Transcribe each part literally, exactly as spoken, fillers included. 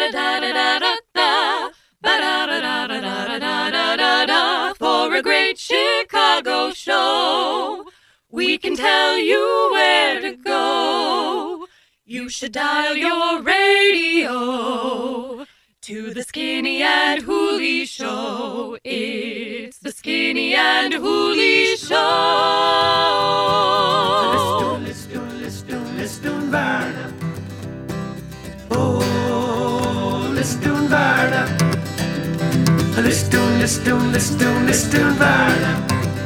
Ba-da-da-da-da-da, ba-da-da-da-da-da-da-da-da, for a great Chicago show. We can tell you where to go. You should dial your radio to the Skinny and Hooley Show. It's the Skinny and Hooley Show. Listen, listen, listen, Varna. Oh, listen, Varna. Listen, listen, listen, listen, Varna.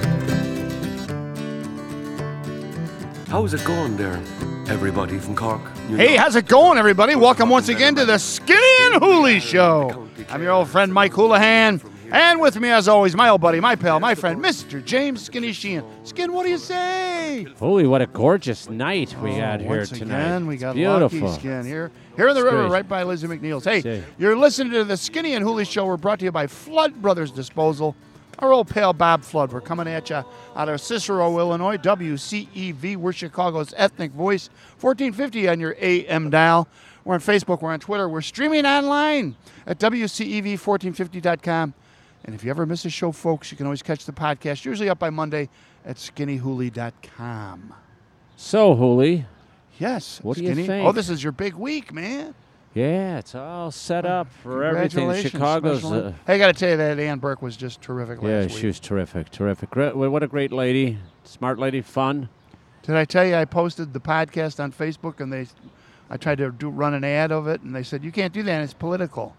How's it going there, everybody from Cork? New Hey, York? how's it going, everybody? Welcome once again to the Skinny and Hooley Show. I'm your old friend, Mike Houlihan. And with me, as always, my old buddy, my pal, my friend, Mister James Skinny Sheehan. Skin, what do you say? Holy, what a gorgeous night we got Oh, here once tonight. again, we It's got beautiful. lucky Skin here. Here in the It's river, great. right by Lizzie McNeil's. Hey, See. you're listening to the Skinny and Hooley Show. We're brought to you by Flood Brothers Disposal. Our old pal, Bob Flood. We're coming at you out of Cicero, Illinois. W C E V, we're Chicago's ethnic voice. fourteen fifty on your A M dial. We're on Facebook. We're on Twitter. We're streaming online at W C E V fourteen fifty dot com. And if you ever miss a show, folks, you can always catch the podcast, usually up by Monday, at skinny hooley dot com. So, Hooley, Yes. What do you Skinny. think? Oh, this is your big week, man. yeah, it's all set up for everything. Congratulations. Chicago's, Special- uh, hey, I got to tell you that Ann Burke was just terrific yeah, last she week. was terrific, terrific. Gre- What a great lady, smart lady, fun. Did I tell you I posted the podcast on Facebook and they, I tried to do run an ad of it and they said, you can't do that, it's political.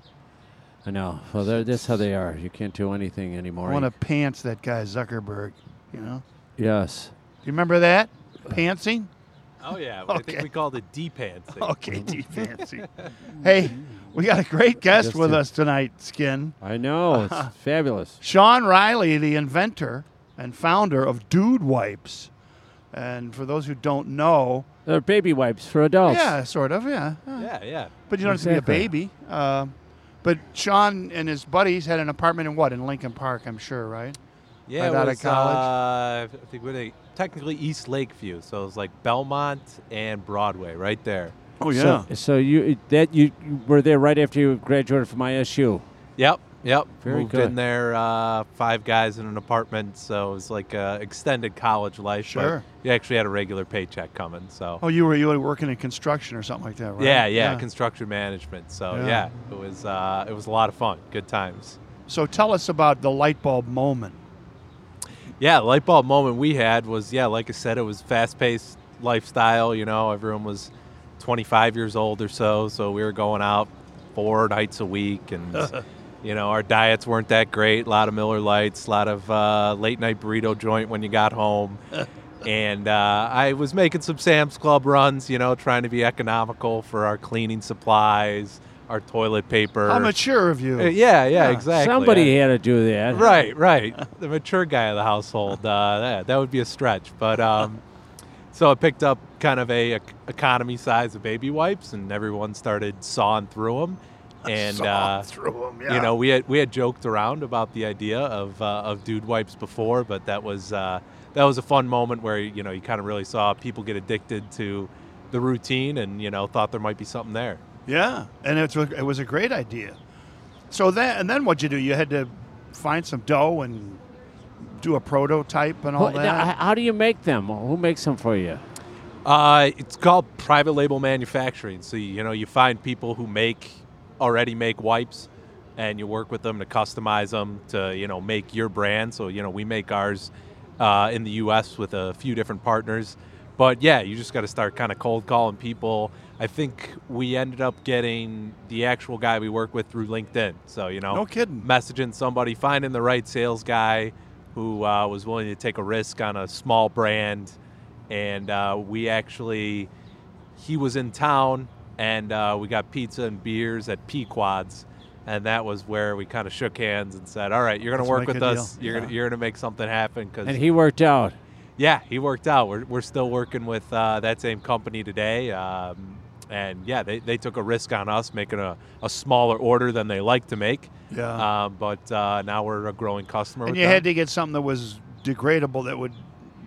I know. Well, they're- that's how they are. You can't do anything anymore. I want to pants that guy Zuckerberg, you know? Yes. Do you remember that? Pantsing? Oh, yeah. I Okay. think we called it D-pantsing. Okay, de-fancy. Hey, we got a great guest Just with a- us tonight, Skin. I know. It's fabulous. Sean Riley, the inventor and founder of Dude Wipes. And for those who don't know, They're baby wipes for adults. yeah, sort of, yeah. Uh, Yeah, yeah. But you don't Exactly. have to be a baby. Uh, but Sean and his buddies had an apartment in what? In Lincoln Park, I'm sure, right? Yeah, Right it out of was, college? Uh, I think we're the- technically East Lakeview, so it was like Belmont and Broadway right there. Oh, So, so you that you, you were there right after you graduated from I S U. Yep, yep. Very Moved good. in there, uh, five guys in an apartment, so it was like uh, extended college life. Sure. But you actually had a regular paycheck coming, so. Oh, you were you were working in construction or something like that, right? Yeah, yeah, construction management. So Yeah. yeah, it was uh, it was a lot of fun, good times. So tell us about the light bulb moment. Yeah, the light bulb moment we had was, yeah, like I said, it was fast-paced lifestyle. You know, everyone was twenty-five years old or so, so we were going out four nights a week, and you know, our diets weren't that great. A lot of Miller Lights, a lot of uh, late-night burrito joint when you got home, and uh, I was making some Sam's Club runs. You know, trying to be economical for our cleaning supplies, our toilet paper. How mature of you. Uh, yeah, yeah, Yeah. exactly. Somebody had to do that. Right, right. The mature guy of the household. Uh, that, that would be a stretch. But um, so I picked up kind of a, ec- economy size of baby wipes, and everyone started sawing through them. And Saw uh, through 'em, yeah. you know, we had we had joked around about the idea of uh, of dude wipes before, but that was uh, that was a fun moment where you know you kind of really saw people get addicted to the routine, and you know thought there might be something there. Yeah, and it's a, it was a great idea. So then, and then what'd you do? You had to find some dough and do a prototype and all Well, now, that. h- how do you make them? Who makes them for you? Uh, it's called private label manufacturing. So you know you find people who make already make wipes, and you work with them to customize them to you know make your brand. So you know we make ours uh, in the U S with a few different partners. But yeah, you just got to start kind of cold calling people. I think we ended up getting the actual guy we work with through LinkedIn. So you know, No kidding. messaging somebody, finding the right sales guy who uh, was willing to take a risk on a small brand. And uh, we actually, he was in town, and uh, we got pizza and beers at Pequod's, and that was where we kind of shook hands and said, "All right, you're going Let's to work make with a us. deal." You're Yeah. gonna you're gonna make something happen." Cause And he worked out. yeah, he worked out. We're we're still working with uh, that same company today, um, and yeah, they, they took a risk on us making a, a smaller order than they like to make. Yeah. Um, but uh, now we're a growing customer. and with you them. had to get something that was degradable that would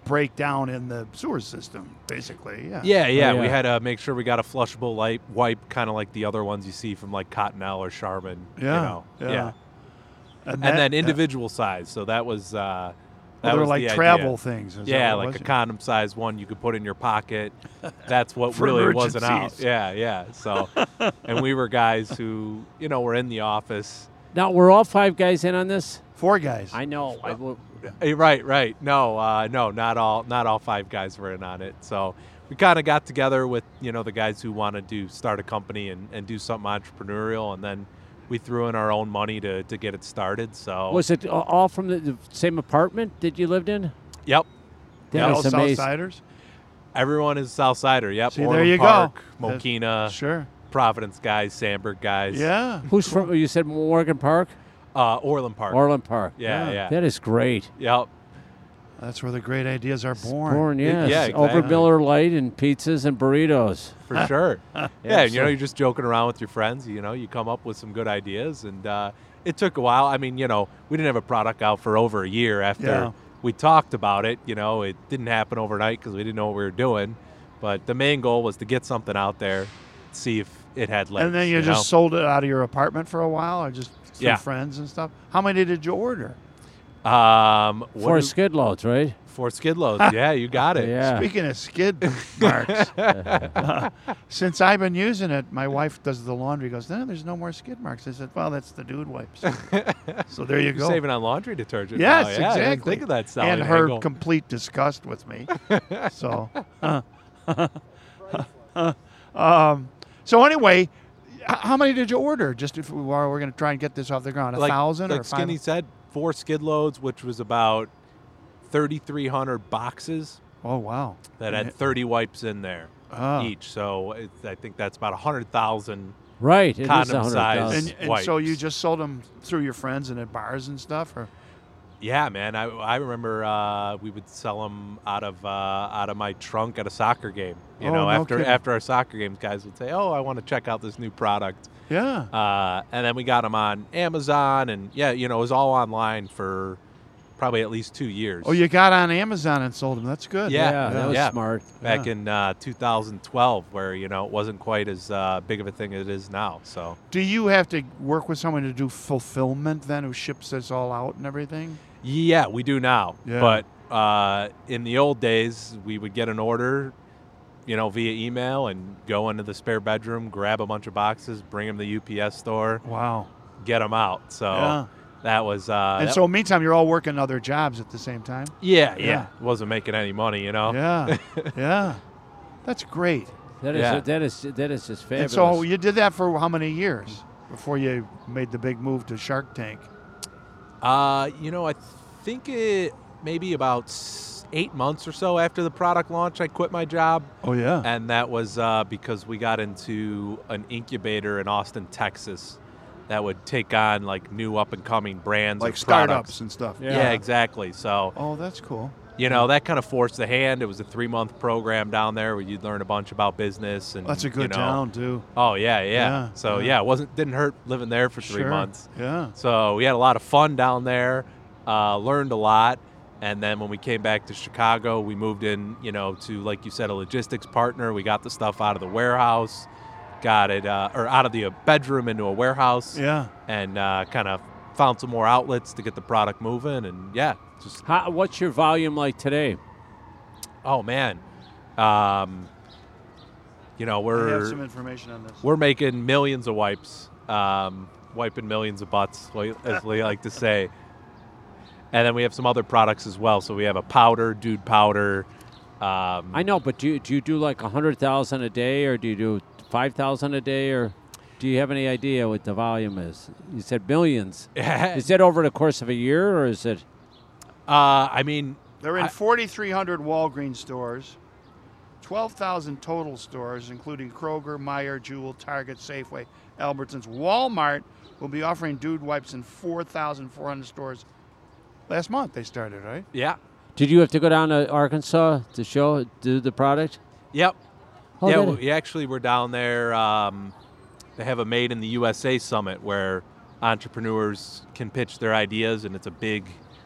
break down in the sewer system, basically. Yeah. Yeah, yeah, Oh, we yeah. had to make sure we got a flushable light wipe, kind of like the other ones you see from like Cottonelle or Charmin. Yeah, You know? yeah. yeah. And, And that- then individual size. So that was uh, Well, that they're was like the travel idea. things. Is Yeah, that what it like was? a condom size one you could put in your pocket. That's what For really wasn't out. emergencies. Yeah, yeah. So, and we were guys who, you know, were in the office. Now, we're all five guys in on this? Four guys. I know. I will. Eh, Right, right. No, uh, no, not all, not all five guys were in on it. So we kind of got together with, you know, the guys who wanted to start a company and, and do something entrepreneurial, and then we threw in our own money to, to get it started. So Was it a- all from the, the same apartment that you lived in? yep, That Yeah, all is amazing. Southsiders. everyone is Southsider. Yep, See, there Orland you go. Park, That's- Mokina, Sure. Providence guys, Sandburg guys. Yeah. Who's from? You said Morgan Park, uh, Orland Park. Orland Park. yeah, Yeah. yeah, That is great. yep. That's where the great ideas are born. Born, yes. yeah, Over exactly. Miller Lite and pizzas and burritos. For sure. yeah, Yeah, and, you know, so- you're just joking around with your friends. You know, you come up with some good ideas, and uh, it took a while. I mean, you know, we didn't have a product out for over a year after Yeah. we talked about it. You know, it didn't happen overnight because we didn't know what we were doing. But the main goal was to get something out there, see if it had legs. And then you, you just know? sold it out of your apartment for a while, or just through Yeah. friends and stuff. How many did you order? um, what Four do- skid loads, right? four skid loads. Yeah, you got it. Yeah. Speaking of skid marks, uh, since I've been using it, my wife does the laundry. Goes, no, there's no more skid marks. I said, well, that's the dude wipes. So there you You're go. saving on laundry detergent. Yes, now. Yeah, I didn't exactly. think of that selling and her angle. complete disgust with me. so, uh, um, so anyway, h- how many did you order? Just if we were, we're going to try and get this off the ground, a like, thousand like or five? Skinny said, four skid loads, which was about thirty-three hundred boxes Oh wow! that had thirty wipes in there Ah. each. So it, I think that's about one hundred thousand. Right. It is Condom a hundred size. thousand. And, and so wipes. you just sold them through your friends and at bars and stuff, or Yeah, man. I, I remember uh, we would sell them out of uh, out of my trunk at a soccer game. You Oh, know, no after kidding. after our soccer games, guys would say, "Oh, I want to check out this new product." yeah. Uh, and then we got them on Amazon, and yeah, you know, it was all online for probably at least two years. Oh, you got on Amazon and sold them. That's good. Yeah, Yeah, that was yeah. smart. back Yeah. in uh, two thousand twelve, where you know it wasn't quite as uh, big of a thing as it is now. So Do you have to work with someone to do fulfillment then, who ships this all out and everything? yeah, we do now. Yeah. But uh, in the old days, we would get an order, you know, via email and go into the spare bedroom, grab a bunch of boxes, bring them to the U P S store, Wow. get them out. So Yeah. that was. Uh, And that- so, meantime, you're all working other jobs at the same time. yeah, yeah, Yeah. wasn't making any money, you know. Yeah, yeah. That's great. That is Yeah. that is that is just And fabulous. so you did that for how many years before you made the big move to Shark Tank? Uh, you know, I think it maybe about s- eight months or so after the product launch, I quit my job. Oh yeah. And that was uh, because we got into an incubator in Austin, Texas, that would take on like new up and coming brands, Like or startups products. and stuff. Yeah. Yeah. exactly. So Oh, that's cool. you know that kind of forced the hand. It was a three month program down there where you'd learn a bunch about business and That's a good you know, town too. Oh yeah, yeah. Yeah, so yeah. yeah, it wasn't didn't hurt living there for three Sure. months. Yeah. So we had a lot of fun down there, uh, learned a lot, and then when we came back to Chicago, we moved in, you know, to like you said, a logistics partner. We got the stuff out of the warehouse, got it, uh, or out of the uh, bedroom into a warehouse, Yeah. and uh, kind of found some more outlets to get the product moving, and yeah, just How, what's your volume like today? oh man, um, you know I we're have some information on this. we're making millions of wipes, um, wiping millions of butts, like- as we like to say. And then we have some other products as well. So we have a powder, dude powder. Um, I know, but do you, do you do like a hundred thousand a day, or do you do five thousand a day, or do you have any idea what the volume is? You said millions. Is that over the course of a year, or is it? uh, I mean, They're in I- forty-three hundred Walgreens stores, twelve thousand total stores, including Kroger, Meijer, Jewel, Target, Safeway, Albertsons. Walmart will be offering dude wipes in four thousand four hundred stores. Last month they started, right? yeah, Did you have to go down to Arkansas to show do the product? yep. Oh, yeah, that- we actually were down there. Um, they have a Made in the U S A summit where entrepreneurs can pitch their ideas, and it's a big,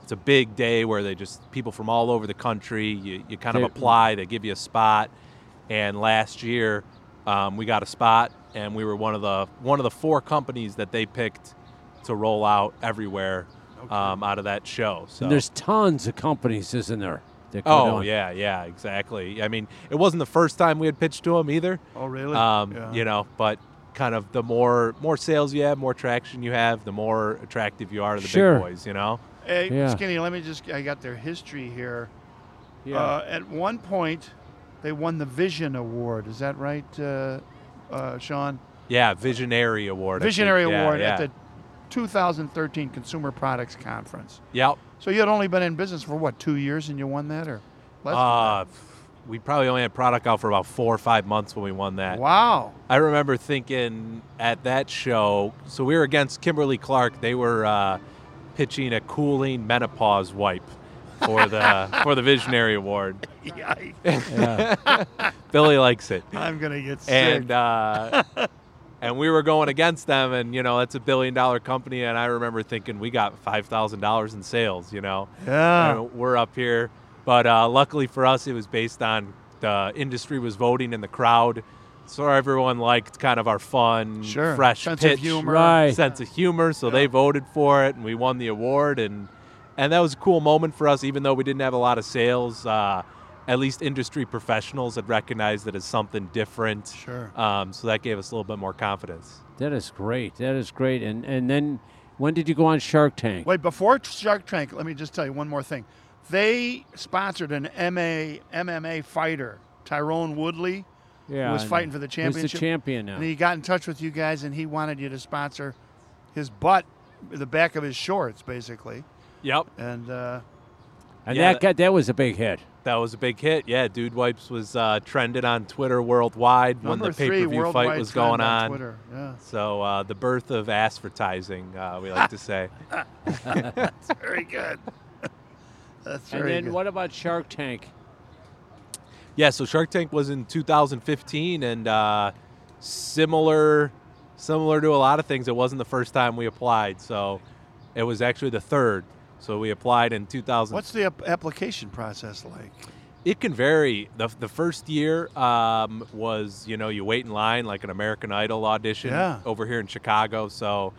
it's a big day where they just people from all over the country. You you kind of They- apply. They give you a spot. And last year, um, we got a spot, and we were one of the one of the four companies that they picked to roll out everywhere um, out of that show. So And there's tons of companies, isn't there? that go oh down? yeah, yeah, exactly. I mean, it wasn't the first time we had pitched to them either. Oh, really? Um, Yeah. You know, but kind of the more more sales you have, more traction you have, the more attractive you are to the Sure. big boys. You know. Hey, Yeah. Skinny, let me just, I got their history here. Yeah. Uh, at one point, they won the Vision Award. Is that right, uh, uh, Sean? Yeah, Visionary Award. I Visionary think. Yeah, Award yeah. at the two thousand thirteen Consumer Products Conference. Yep. So you had only been in business for, what, two years and you won that? Or less Uh, we probably only had product out for about four or five months when we won than that. that? Wow. I remember thinking at that show, so we were against Kimberly Clark. They were uh, pitching a cooling menopause wipe for the for the Visionary Award. Yikes. yeah. Billy likes it. I'm going to get sick. And uh, and we were going against them, and you know that's a billion dollar company. And I remember thinking we got five thousand dollars in sales. You know, yeah. and we're up here, but uh, luckily for us, it was based on the industry was voting in the crowd, so everyone liked kind of our fun, Sure. fresh Sense of pitch, humor. Right. sense of humor. So Yeah. they voted for it, and we won the award, and and that was a cool moment for us, even though we didn't have a lot of sales. Uh, at least industry professionals had recognized it as something different. Sure. Um, so that gave us a little bit more confidence. That is great. That is great. And and then when did you go on Shark Tank? Wait, before Shark Tank, let me just tell you one more thing. They sponsored an M A M M A fighter, Tyrone Woodley, Yeah. who was I fighting know. for the Who's championship. the champion now? and he got in touch with you guys, and he wanted you to sponsor his butt, the back of his shorts, basically. Yep. And uh, And Yeah, that got, that was a big hit. That was a big hit. Yeah, Dude Wipes was uh, trended on Twitter worldwide when number the three pay-per-view worldwide fight was trend going on. Twitter. Yeah, So uh, the birth of advertising, uh, we like to say. that's very good. That's And very then good. what about Shark Tank? Yeah, so Shark Tank was in two thousand fifteen, and uh, similar, similar to a lot of things, it wasn't the first time we applied. So it was actually the third. So we applied in two thousand. What's the ap- application process like? It can vary. The, the first year um, was, you know, you wait in line like an American Idol audition Yeah. over here in Chicago. So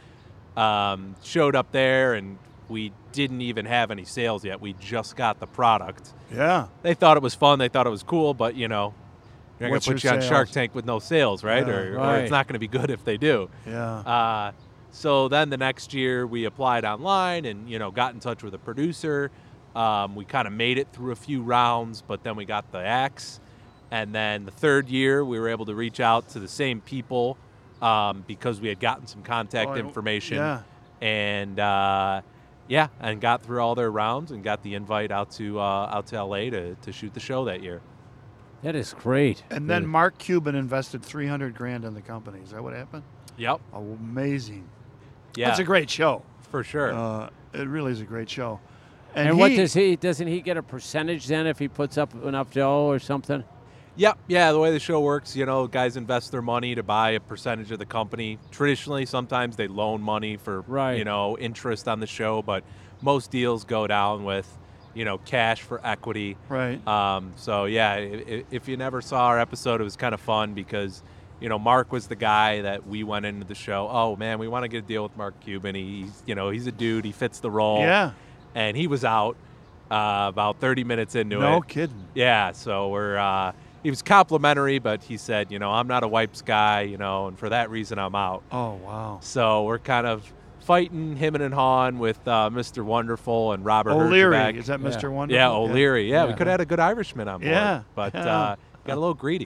um, showed up there, and we didn't even have any sales yet. We just got the product. Yeah. They thought it was fun. They thought it was cool, but, you know, you're not going What's to put you your on Shark sales? Tank with no sales, right? Yeah. or, or Right. it's not going to be good if they do. Yeah. Uh, so then the next year we applied online and, you know, got in touch with a producer. Um, we kind of made it through a few rounds, but then we got the axe. And then the third year we were able to reach out to the same people um, because we had gotten some contact Oh, information. Yeah. And, uh, yeah, and got through all their rounds and got the invite out to uh, out to L A to, to shoot the show that year. That is great. And then That- Mark Cuban invested three hundred grand in the company. Is that what happened? Yep. Amazing. Yeah, That's a great show. for sure. Uh, it really is a great show. And, what does he? Doesn't he get a percentage then if he puts up enough dough or something? Yep, yeah, the way the show works, you know, guys invest their money to buy a percentage of the company. Traditionally, sometimes they loan money for, Right. you know, interest on the show, but most deals go down with, you know, cash for equity. Right. Um, so, yeah, if, if you never saw our episode, it was kind of fun because, you know, Mark was the guy that we went into the show, oh, man, we want to get a deal with Mark Cuban. He's, you know, he's a dude. He fits the role. Yeah. And he was out uh, about thirty minutes into it. No kidding. Yeah, so we're uh, he was complimentary, but he said, you know, I'm not a wipes guy, you know, and for that reason I'm out. Oh, wow. So we're kind of fighting him and Han with uh, Mister Wonderful and Robert O'Leary. Herjavec. Is that Mister Yeah. Wonderful? Yeah, O'Leary. Yeah, we Yeah. could have had a good Irishman on board. Yeah, But yeah. Uh, got a little greedy.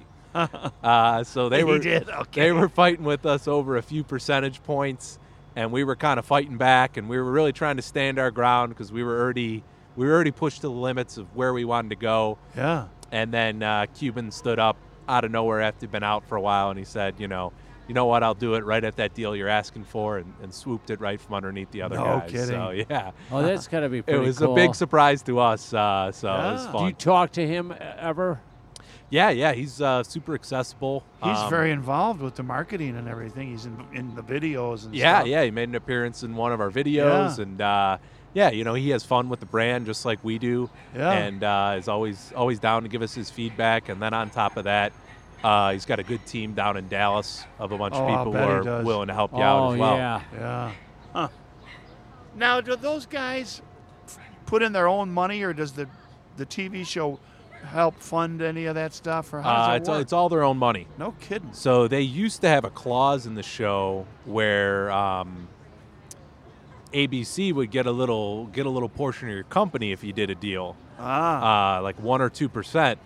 uh, so they He were did, okay. they were fighting with us over a few percentage points, and we were kind of fighting back, and we were really trying to stand our ground because we were already we were already pushed to the limits of where we wanted to go. Yeah. And then uh, Cuban stood up out of nowhere after he'd been out for a while, and he said, you know, you know what, I'll do it right at that deal you're asking for, and, and swooped it right from underneath the other No guys. kidding. So, yeah. Oh, that's got to be It pretty was cool. a big surprise to us, uh, so it was Yeah. fun. Do you talk to him ever? yeah, yeah, he's uh, super accessible. He's Um, very involved with the marketing and everything. He's in, in the videos and Yeah, stuff. yeah, he made an appearance in one of our videos, Yeah. and uh, yeah, you know, he has fun with the brand just like we do, Yeah. and uh, is always always down to give us his feedback. And then on top of that, uh, he's got a good team down in Dallas of a bunch Oh, of I'll people who bet he are does. willing to help you oh, out as well. yeah. Yeah. Huh. Now, do those guys put in their own money, or does the the T V show help fund any of that stuff, or how does Uh, it it's, work? it's all their own money. No kidding. So they used to have a clause in the show where um, A B C would get a little get a little portion of your company if you did a deal, Ah. uh, like one or two percent,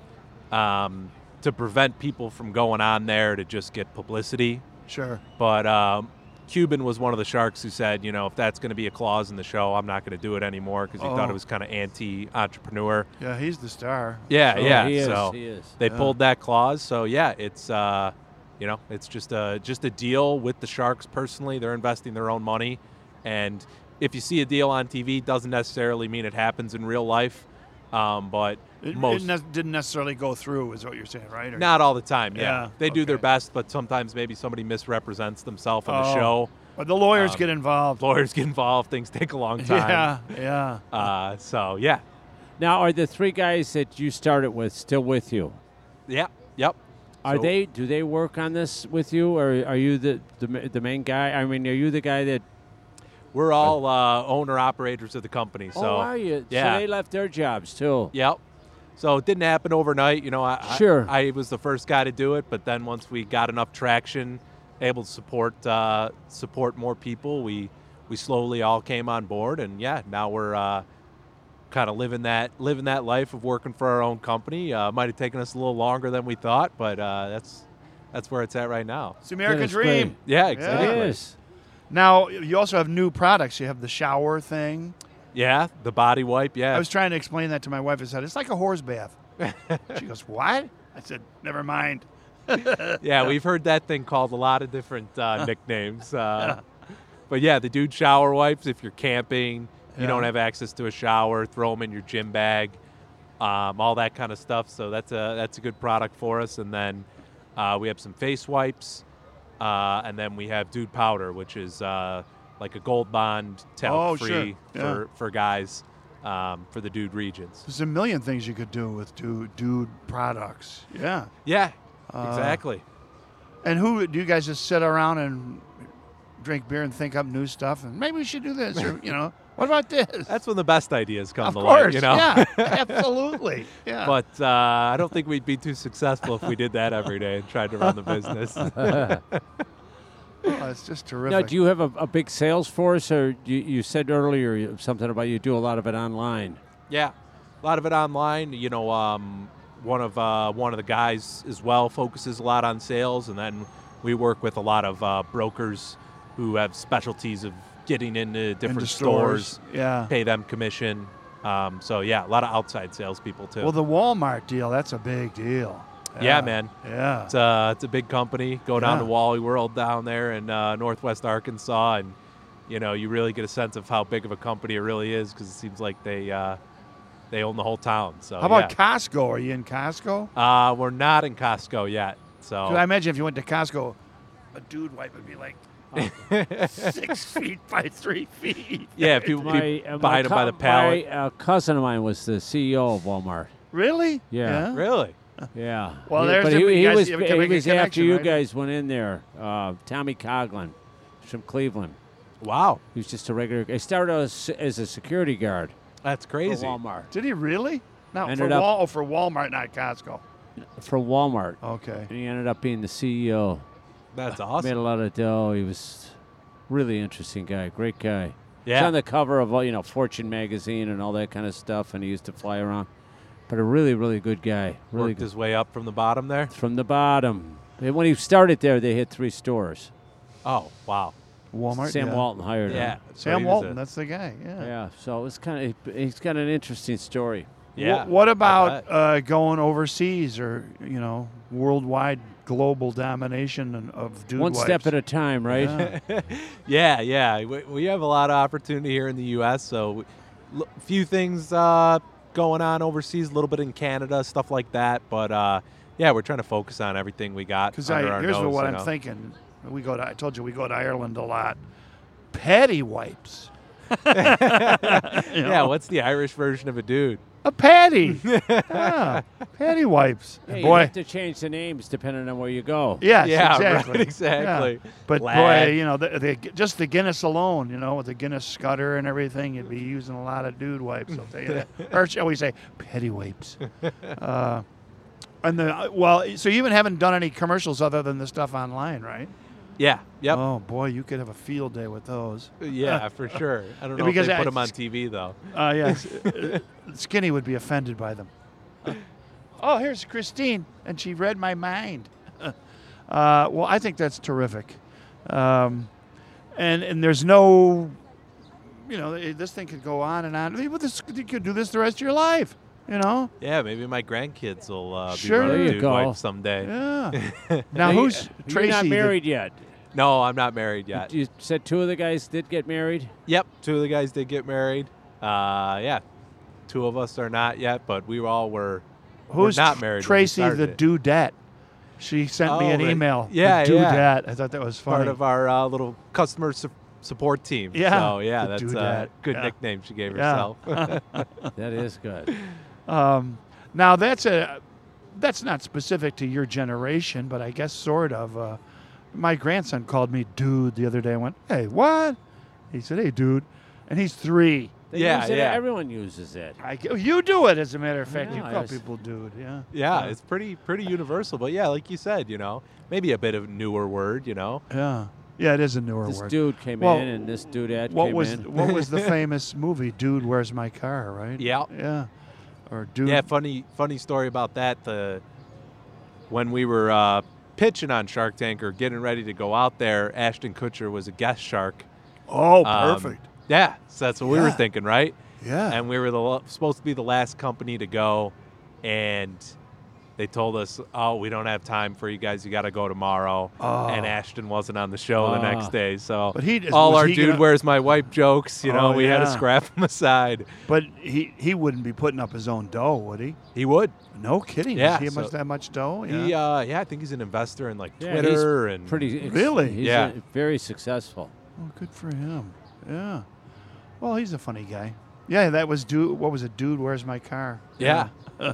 um, to prevent people from going on there to just get publicity. Sure. But um, Cuban was one of the sharks who said, you know, if that's going to be a clause in the show, I'm not going to do it anymore because he Oh. thought it was kind of anti-entrepreneur. Yeah, he's the star. Yeah, Oh, yeah. he is, so he is. they Yeah. pulled that clause. So yeah, it's uh, you know, it's just a just a deal with the Sharks personally. They're investing their own money, and if you see a deal on T V, doesn't necessarily mean it happens in real life. Um, but It, most it ne- didn't necessarily go through, is what you're saying, right? Or- not all the time. Yeah, Yeah, they do their okay. best, but sometimes maybe somebody misrepresents themselves on the Oh. show. But the lawyers Um, get involved. Lawyers get involved. Things take a long time. Yeah, yeah. Uh, so yeah, Now, are the three guys that you started with still with you? yeah, yep. Are So- they? Do they work on this with you, or are you the the, ma- the main guy? I mean, are you the guy that? We're all uh, owner operators of the company. So oh, are you? yeah. So they left their jobs too. Yep. So it didn't happen overnight. You know, I, I- Sure. I, was the first guy to do it, but then once we got enough traction, able to support uh, support more people, we we slowly all came on board, and yeah, now we're uh, kind of living that living that life of working for our own company. Uh, might have taken us a little longer than we thought, but uh, that's that's where it's at right now. It's the American That's dream. great. Yeah, It exactly. is. Now, you also have new products. You have the shower thing. Yeah, the body wipe. Yeah, I was trying to explain that to my wife. I said, it's like a horse bath. She goes, what? I said, never mind. yeah, we've heard that thing called a lot of different uh, nicknames. Uh, but yeah, the dude shower wipes. If you're camping, you Yeah. don't have access to a shower, throw them in your gym bag, um, all that kind of stuff. So that's a that's a good product for us. And then uh, we have some face wipes, uh, and then we have dude powder, which is uh, like a Gold Bond Oh, talc free sure. Yeah. for for guys um, for the dude regions. There's a million things you could do with dude, dude products. Yeah. Yeah, Uh, exactly. And who do you guys just sit around and drink beer and think up new stuff? And maybe we should do this, or you know, what about this? That's when the best ideas come of to course, light, you know. yeah, absolutely, yeah. But uh, I don't think we'd be too successful if we did that every day and tried to run the business. Oh, it's just terrific. Now, do you have a, a big sales force, or you, you said earlier you- something about you do a lot of it online? Yeah, a lot of it online. You know, um, one of uh, one of the guys as well focuses a lot on sales, and then we work with a lot of uh, brokers who have specialties of getting into different Into stores, stores, yeah. pay them commission. Um, so yeah, a lot of outside salespeople too. Well, the Walmart deal, that's a big deal. Yeah, man. Yeah. It's a, it's a big company. Go down Yeah. to Wally World down there in uh, Northwest Arkansas, and you know you really get a sense of how big of a company it really is because it seems like they uh, they own the whole town. So How about yeah. Costco? Are you in Costco? Uh, we're not in Costco yet. So 'Cause I imagine if you went to Costco, a dude wipe would be like six feet by three feet. yeah, people My, keep uh, my buying them by co- the pallet. My uh, cousin of mine was the C E O of Walmart. Really? Yeah. Really? Yeah. Well, He- there's but the- he, you he guys- was you can he make a was after connection, you right? guys went in there. Uh, Tommy Coughlin from Cleveland. Wow, He was just a regular. He started as, as a security guard that's for crazy. Walmart. Did he really? No, for, Ended up- Wal- oh, for Walmart, not Costco. For Walmart. Okay. And he ended up being the C E O. That's Made awesome. a lot of dough. He was really interesting guy. Great guy. He's Yeah. on the cover of, you know, Fortune magazine and all that kind of stuff, and he used to fly around. But a really, really good guy. Really Worked good. his way up from the bottom there. From the bottom. And when he started there, they had three stores. Oh, wow. Walmart. Sam yeah. Walton hired Yeah. him. so Sam he was Walton, a- that's the guy. Yeah. Yeah, so it's kind of he's got an interesting story. yeah. Wh- what I about bet. uh, going overseas or you know worldwide global domination and- of dude One step wipes? at a time, right? Yeah. Yeah, yeah. We, we have a lot of opportunity here in the U S, so a few things uh, going on overseas, a little bit in Canada, stuff like that. But uh, yeah, we're trying to focus on everything we got Because under our here's nose, what you I'm know. thinking. We go to. I told you we go to Ireland a lot. Petty wipes. Yeah, what's the Irish version of a dude? A patty. Yeah, patty wipes. Yeah, you boy, have to change the names depending on where you go. yes, Yeah, exactly. right, exactly. Yeah. But Lad. boy, you know, the, the, just the Guinness alone, you know, with the Guinness Scudder and everything, you'd be using a lot of dude wipes. I'll tell you that. Or shall we say, patty wipes? Uh, and the well, so you even haven't done any commercials other than the stuff online, right? Yeah, yep. Oh boy, you could have a field day with those. Yeah, for sure. I don't know Because if they I- put them on T V, though. Uh, yes, uh, Skinny would be offended by them. Oh, here's Christine, and she read my mind. uh, well, I think that's terrific, um, and and there's no, you know, eh, this thing could go on and on. But this, you could do this the rest of your life, you know. Yeah, maybe my grandkids will uh, Sure. be There running you dude go. wipes someday. Yeah. now, Now, you- who's Tracy? You're not the- married yet. No, I'm not married yet. You said two of the guys did get married. Yep, two of the guys did get married. Uh, yeah, two of us are not yet, but we all were. Who's we're not Tr- married. when we Tracy the started it. dudette? She sent me Oh, an right. email. Yeah, the yeah. dudette. I thought that was funny. Part of our uh, little customer su- support team. Yeah, So yeah, the that's a dudette. good Yeah. nickname she gave Yeah. herself. That is good. Um, now that's a that's not specific to your generation, but I guess sort of. Uh, my grandson called me dude the other day. I went, "Hey, what?" He said, "Hey, dude," and he's three. They Yeah, use it, yeah. Everyone uses it. I, you do it, as a matter of fact. Yeah, you I call was- people dude, yeah. yeah, it's pretty pretty universal. But yeah, like you said, you know, maybe a bit of newer word. You know. yeah, yeah. It is a newer This word. dude came Well, in, and this dudette what came was in. what was the famous movie, Dude, Where's My Car? Right? Yeah. Yeah. Or dude. Yeah, funny funny story about that. The when we were uh, pitching on Shark Tank or getting ready to go out there, Ashton Kutcher was a guest shark. Oh, Um, perfect. Yeah, so that's what we were Yeah. thinking, right? Yeah. And we were the lo- supposed to be the last company to go, and they told us, "Oh, we don't have time for you guys. You got to go tomorrow." Oh. And Ashton wasn't on the show the Ah. next day, so But he- all was our he dude, gonna- where's my wipe jokes? You know, Oh, we had to yeah. scrap him aside. But he he wouldn't be putting up his own dough, would he? He would. No kidding. Yeah, Does he have so much that much dough? Yeah. He, uh, yeah, I think he's an investor in like Yeah, Twitter he's and pretty ex- Really? He's Yeah. uh, very successful. Oh, good for him. Yeah. Well, he's a funny guy. Yeah, that was dude. What was it, dude? Where's my car? yeah, Um,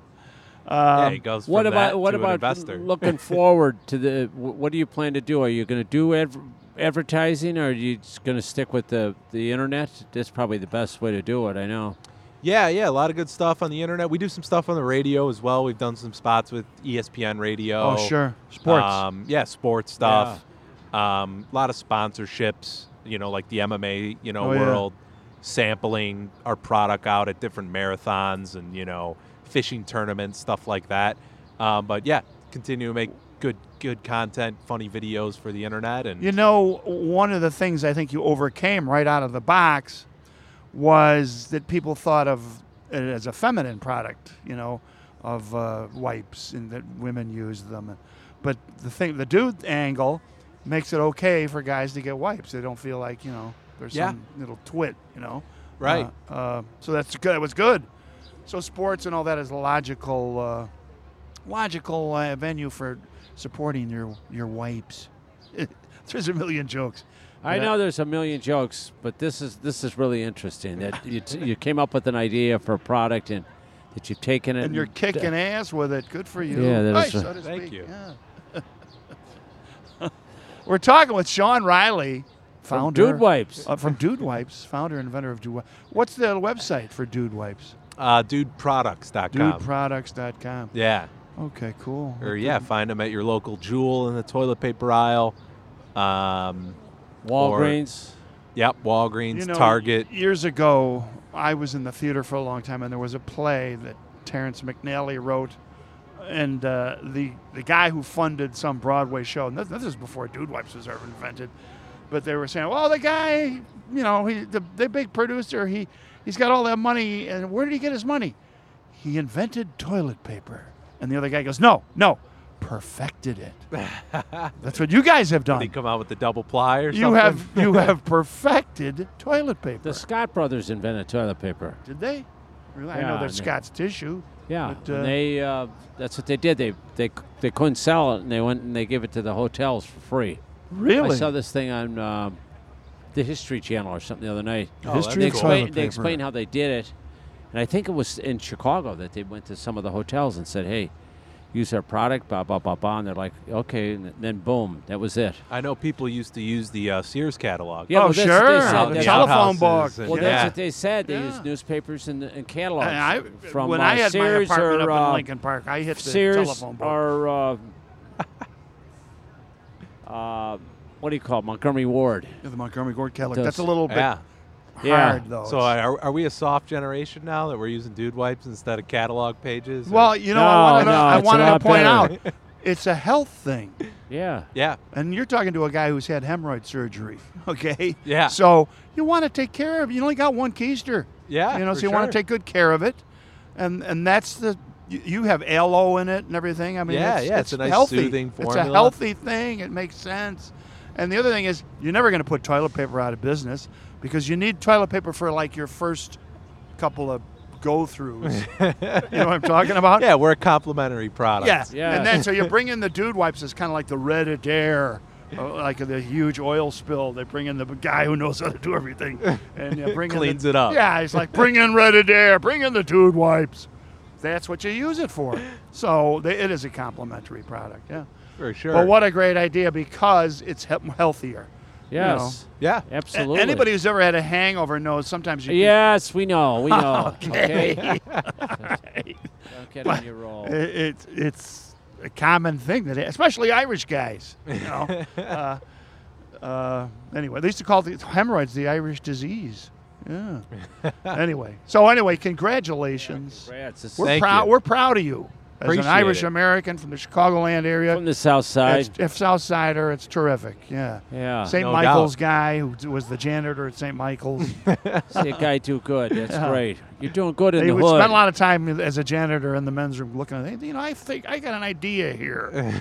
yeah. He goes from What that about what to an about investor. looking forward to the? wh- What do you plan to do? Are you going to do adver- advertising, or are you just going to stick with the the internet? That's probably the best way to do it. I know. Yeah, yeah, a lot of good stuff on the internet. We do some stuff on the radio as well. We've done some spots with E S P N Radio. Oh, sure. Sports. Um, yeah, sports stuff. Um, a lot of sponsorships. You know, like the M M A, you know, Oh, yeah. world, sampling our product out at different marathons and you know, fishing tournaments, stuff like that. Um, but yeah, continue to make good, good content, funny videos for the internet, and You know, one of the things I think you overcame right out of the box was that people thought of it as a feminine product, you know, of uh, wipes, and that women use them. But the thing, the dude angle makes it okay for guys to get wipes. They don't feel like, you know, there's Yeah. some little twit, you know. Right. Uh, uh, so that's good. It was good. So sports and all that is a logical, uh, logical uh, venue for supporting your your wipes. There's a million jokes. I But know there's a million jokes, but this is this is really interesting that you t- you came up with an idea for a product and that you've taken it and you're kicking ass with it. Good for you. Yeah, that Hey, is a- so to Thank speak. you. Yeah. We're talking with Sean Riley, from founder Dude Wipes. uh, from Dude Wipes, founder and inventor of Dude Wipes. What's the website for Dude Wipes? uh, dude products dot com. dude products dot com. Yeah. Okay, cool. Or yeah, find them at your local Jewel in the toilet paper aisle. Um, Walgreens. yep, Walgreens, You know, Target. Years ago, I was in the theater for a long time, and there was a play that Terrence McNally wrote, and uh, the the guy who funded some Broadway show. And this, this is before Dude Wipes was ever invented, but they were saying, "Well, the guy, you know, he the, the big producer, he he's got all that money, and where did he get his money? He invented toilet paper." And the other guy goes, "No, no, perfected it. That's what you guys have Did he done. come out with the double ply or You something? have you have perfected toilet paper." The Scott brothers invented toilet paper. Did they? Really? I know Yeah, there's and- Scott's tissue. Yeah, But, uh, and they uh, that's what they did. They they they couldn't sell it, and they went and they gave it to the hotels for free. Really? I saw this thing on um, the History Channel or something the other night. Oh, History They of that's toilet explained, they paper. explained how they did it. And I think it was in Chicago that they went to some of the hotels and said, hey, use our product, blah, blah, blah, blah. And they're like, okay. And then, boom, that was it. I know people used to use the uh, Sears catalog. Yeah, oh, well, that's sure. what they said. The That's- telephone outhouses book. and- Well, yeah. that's what they said. They Yeah. used newspapers and, and catalogs And I, from when uh, I had Sears my apartment or, up uh, in Lincoln Park, I hit the Sears telephone book. or uh, uh, what do you call it? Montgomery Ward. Yeah, the Montgomery Ward catalog. Does- That's a little bit Yeah. hard, Yeah. though. So are, are we a soft generation now that we're using dude wipes instead of catalog pages? or- well, you know, No, I wanted, to, no, I it's a wanted to lot point better. out, it's a health thing. Yeah. yeah, And you're talking to a guy who's had hemorrhoid surgery, okay? Yeah. So you want to take care of. You only got one keister. yeah. You know, for so you want sure. to take good care of it, and and that's the. You, you have aloe in it and everything. I mean, Yeah, it's, yeah, it's, it's a nice healthy. soothing It's a formula. healthy thing. It makes sense. And the other thing is, you're never going to put toilet paper out of business because you need toilet paper for like your first couple of go-throughs. You know what I'm talking about? Yeah, we're a complimentary product. Yeah. Yeah. And then so you bring in the dude wipes. It's kind of like the Red Adair, uh, like the huge oil spill. They bring in the guy who knows how to do everything, and you bring Cleans in the, it up. Yeah, he's like, bring in Red Adair, bring in the dude wipes. That's what you use it for. So they, it is a complimentary product. Yeah. for sure. But what a great idea because it's he- healthier. Yes. Yeah, A- Absolutely. Anybody who's ever had a hangover knows sometimes you. can- Yes, we know. We know. Okay. okay. Don't get on your roll. It, it's it's a common thing that, especially Irish guys. You know. uh, uh, anyway, they used to call the hemorrhoids the Irish disease. Yeah. Anyway, so anyway, congratulations. Congrats. This is We're Thank proud. you. We're proud of you as Appreciate an Irish it. American from the Chicagoland area. from the south side. It's- If South Sider, it's terrific. Yeah. Yeah. Saint No Michael's doubt. guy who was the janitor at Saint Michael's. See a guy do good. That's Yeah. great. You're doing good in He the would hood. spend a lot of time as a janitor in the men's room looking at it. You know, I think I got an idea here.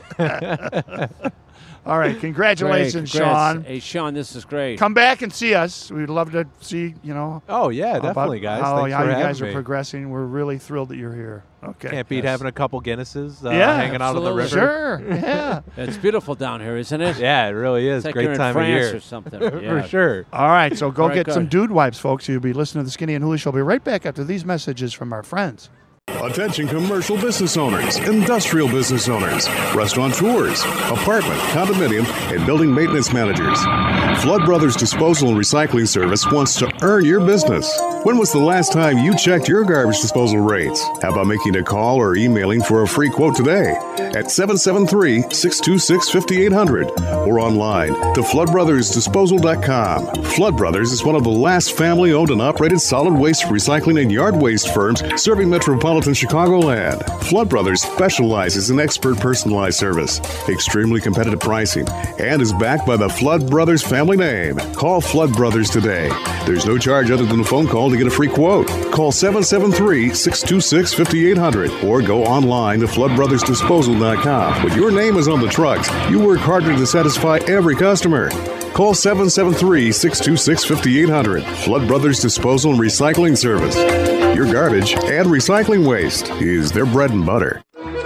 All right, Great. congratulations, Congrats. Sean. Hey, Sean, this is great. Come back and see us. We'd love to see, you know, Oh yeah, about definitely, guys. how, Thanks how for you having guys are me. progressing. We're really thrilled that you're here. Okay. Can't beat Yes. having a couple Guinnesses uh, Yeah, hanging out on the river. absolutely. Sure. Yeah. It's beautiful down here, isn't it? Yeah, it really is. It's like Great you're in time France of year. or something. For Yeah. sure. All right, so go All right, get go some ahead. dude wipes, folks. You'll be listening to the Skinny and Hooley Show. We'll be right back after these messages from our friends. Attention commercial business owners, industrial business owners, restaurateurs, apartment, condominium, and building maintenance managers. Flood Brothers Disposal and Recycling Service wants to earn your business. When was the last time you checked your garbage disposal rates? How about making a call or emailing for a free quote today at seven seven three, six two six, five eight zero zero or online to flood brothers disposal dot com. Flood Brothers is one of the last family-owned and operated solid waste recycling and yard waste firms serving metropolitan Chicagoland. Flood Brothers specializes in expert personalized service, extremely competitive pricing, and is backed by the Flood Brothers family name. Call Flood Brothers today. There's no charge other than a phone call to get a free quote. Call seven seven three, six two six, five eight zero zero or go online to flood brothers disposal dot com. When your name is on the trucks, you work harder to satisfy every customer. Call seven seven three, six two six, five eight zero zero. Flood Brothers Disposal and Recycling Service. Your garbage and recycling waste is their bread and butter.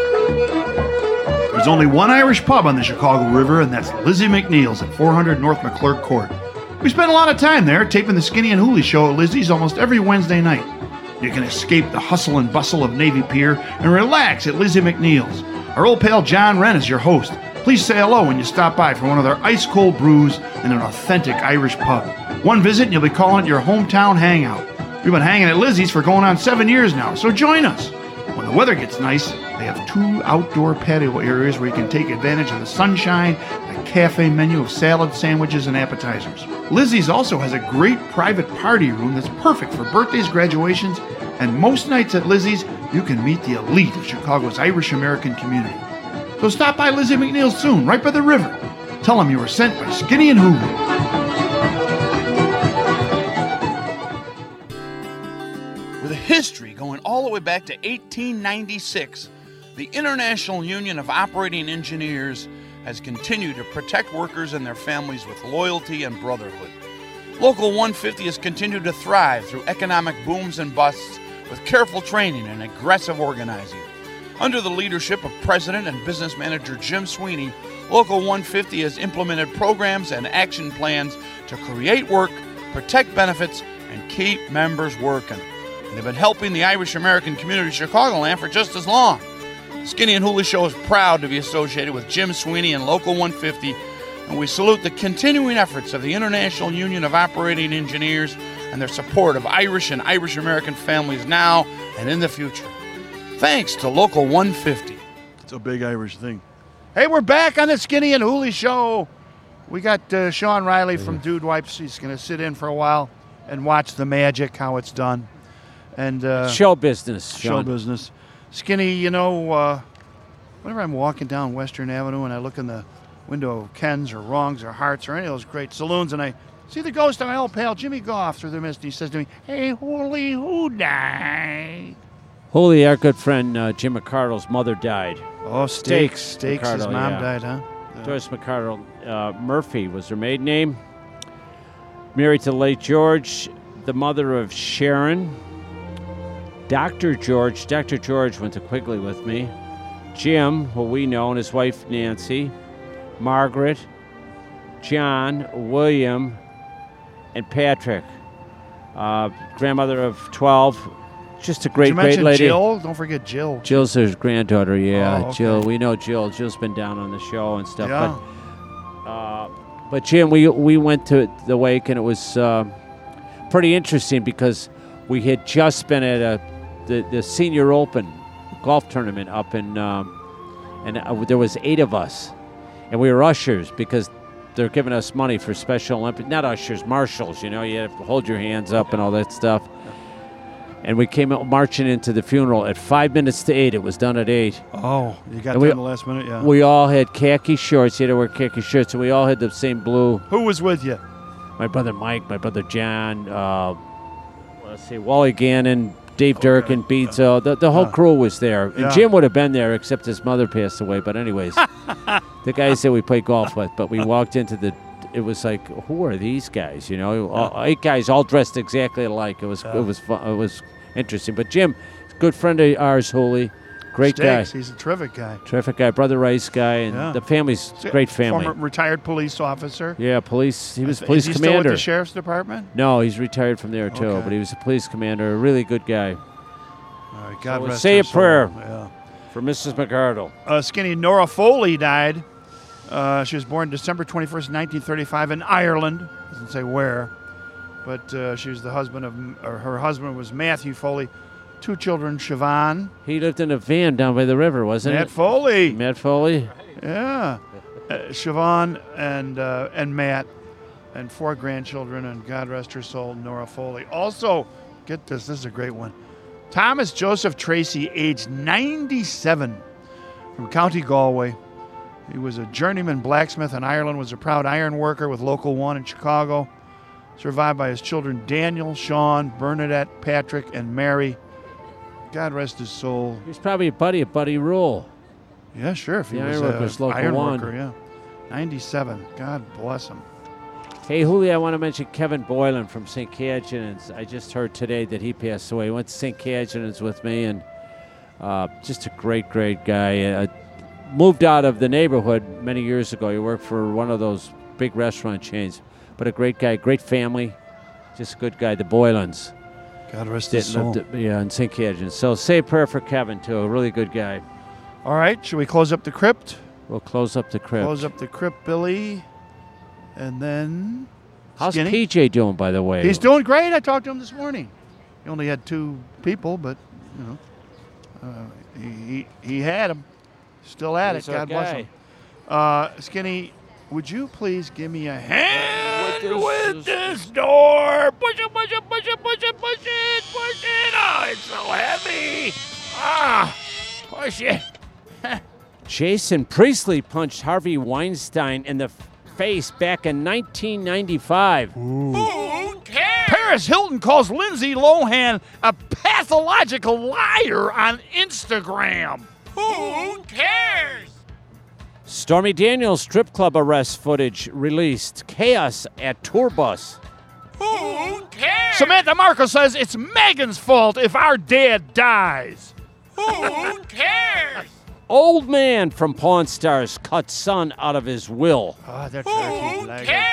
There's only one Irish pub on the Chicago River, and that's Lizzie McNeil's at four hundred North McClurk Court. We spend a lot of time there taping the Skinny and Hooley Show at Lizzie's almost every Wednesday night. You can escape the hustle and bustle of Navy Pier and relax at Lizzie McNeil's. Our old pal John Wren is your host. Please say hello when you stop by for one of their ice-cold brews and an authentic Irish pub. One visit and you'll be calling it your hometown hangout. We've been hanging at Lizzie's for going on seven years now, so join us. When the weather gets nice, they have two outdoor patio areas where you can take advantage of the sunshine, a cafe menu of salad, sandwiches, and appetizers. Lizzie's also has a great private party room that's perfect for birthdays, graduations, and most nights at Lizzie's, you can meet the elite of Chicago's Irish-American community. So stop by Lizzie McNeil soon, right by the river. Tell them you were sent by Skinny and Hooley. With a history going all the way back to eighteen ninety-six, the International Union of Operating Engineers has continued to protect workers and their families with loyalty and brotherhood. Local one fifty has continued to thrive through economic booms and busts with careful training and aggressive organizing. Under the leadership of President and Business Manager Jim Sweeney, Local one fifty has implemented programs and action plans to create work, protect benefits, and keep members working. And they've been helping the Irish American community of Chicagoland for just as long. Skinny and Hooley Show is proud to be associated with Jim Sweeney and Local one fifty, and we salute the continuing efforts of the International Union of Operating Engineers and their support of Irish and Irish American families now and in the future. Thanks to Local one fifty. It's a big Irish thing. Hey, we're back on the Skinny and Hooley Show. We got uh, Sean Riley from Dude Wipes. He's going to sit in for a while and watch the magic, how it's done. And uh, Show business, Show Sean. business. Skinny, you know, uh, whenever I'm walking down Western Avenue and I look in the window of Ken's or Wrong's or Hart's or any of those great saloons, and I see the ghost of my old pal Jimmy Goff through the mist, he says to me, "Hey, Hooley, who died?" Holy, our good friend uh, Jim McCardle's mother died. Oh, Stakes. Stakes, his McCardle, mom yeah. died, huh? Doris McCardle uh, Murphy was her maiden name. Married to the late George, the mother of Sharon. Doctor George. Doctor George went to Quigley with me. Jim, who we know, and his wife Nancy. Margaret. John. William. And Patrick. Uh, grandmother of twelve. Just a great, Did you great mention lady. Jill? Don't forget Jill. Jill's her granddaughter, yeah. Oh, okay. Jill, we know Jill. Jill's been down on the show and stuff. Yeah. But, uh, but Jim, we we went to the wake, and it was uh, pretty interesting because we had just been at a the, the Senior Open golf tournament up in, um, and uh, there was eight of us, and we were ushers because they're giving us money for Special Olympics. Not ushers, marshals. You know, you have to hold your hands up and all that stuff. And we came out marching into the funeral at five minutes to eight. It was done at eight. Oh, you got And that we- in the last minute, yeah. We all had khaki shorts. You had to wear khaki shirts, and we all had the same blue. Who was with you? My brother Mike, my brother John, uh, let's see, Wally Gannon, Dave Durkin, Beatzo. The, the whole Yeah. crew was there. And Yeah. Jim would have been there, except his mother passed away. But anyways, the guys that we played golf with. But we walked into the, it was like, who are these guys? You know, all, eight guys all dressed exactly alike. It was, it was fun. It was interesting. But Jim, good friend of ours, Holy, great Stakes. guy, He's a terrific guy. terrific guy, brother Rice guy, and Yeah. the family's great family. Former retired police officer. Yeah, police. He was Is police he commander. still with the sheriff's department? No, he's retired from there too, Okay. but he was a police commander, a really good guy. All right, God So rest say her a soul. prayer. Yeah. For Missus McArdle. Uh, Skinny Nora Foley died. Uh, she was born December twenty-first, nineteen thirty-five in Ireland. Doesn't say where. But uh, she was the husband of, or her husband was Matthew Foley. Two children, Siobhan. He lived in a van down by the river, wasn't Matt it? Foley. Matt Foley. Yeah. Uh, Siobhan and, uh, and Matt. And four grandchildren, and God rest her soul, Nora Foley. Also, get this, this is a great one. Thomas Joseph Tracy, age ninety-seven, from County Galway. He was a journeyman blacksmith in Ireland, was a proud iron worker with Local one in Chicago. Survived by his children Daniel, Sean, Bernadette, Patrick, and Mary. God rest his soul. He's probably a buddy of Buddy Rule. Yeah, sure. If he The was ironworker's a Local iron one. worker, yeah. ninety-seven. God bless him. Hey, Julio, I want to mention Kevin Boylan from Saint Cagenans. I just heard today that he passed away. He went to Saint Cagenans with me, and uh, just a great, great guy. Uh, moved out of the neighborhood many years ago. He worked for one of those big restaurant chains. But a great guy, great family, just a good guy. The Boylans. God rest his Didn't soul. live to- yeah, in Saint Cagenans. So say a prayer for Kevin, too. A really good guy. All right, should we close up the crypt? We'll close up the crypt. Close up the crypt, Billy. And then How's Skinny? P J doing, by the way? He's doing great. I talked to him this morning. He only had two people, but, you know, uh, he, he, he had them. Still at He's it. our God bless guy. him. Uh, Skinny, would you please give me a hand With with, this- this door? Push it, push it, push it, push it, push it, push it. Oh, it's so heavy. Ah, push it. Jason Priestley punched Harvey Weinstein in the face back in nineteen ninety-five. Paris Hilton calls Lindsay Lohan a pathological liar on Instagram. Who cares? Stormy Daniels strip club arrest footage released. Chaos at tour bus. Who cares? Samantha Marcos says it's Megan's fault if our dad dies. Who cares? Old man from Pawn Stars cut son out of his will. Oh, they're Who cares?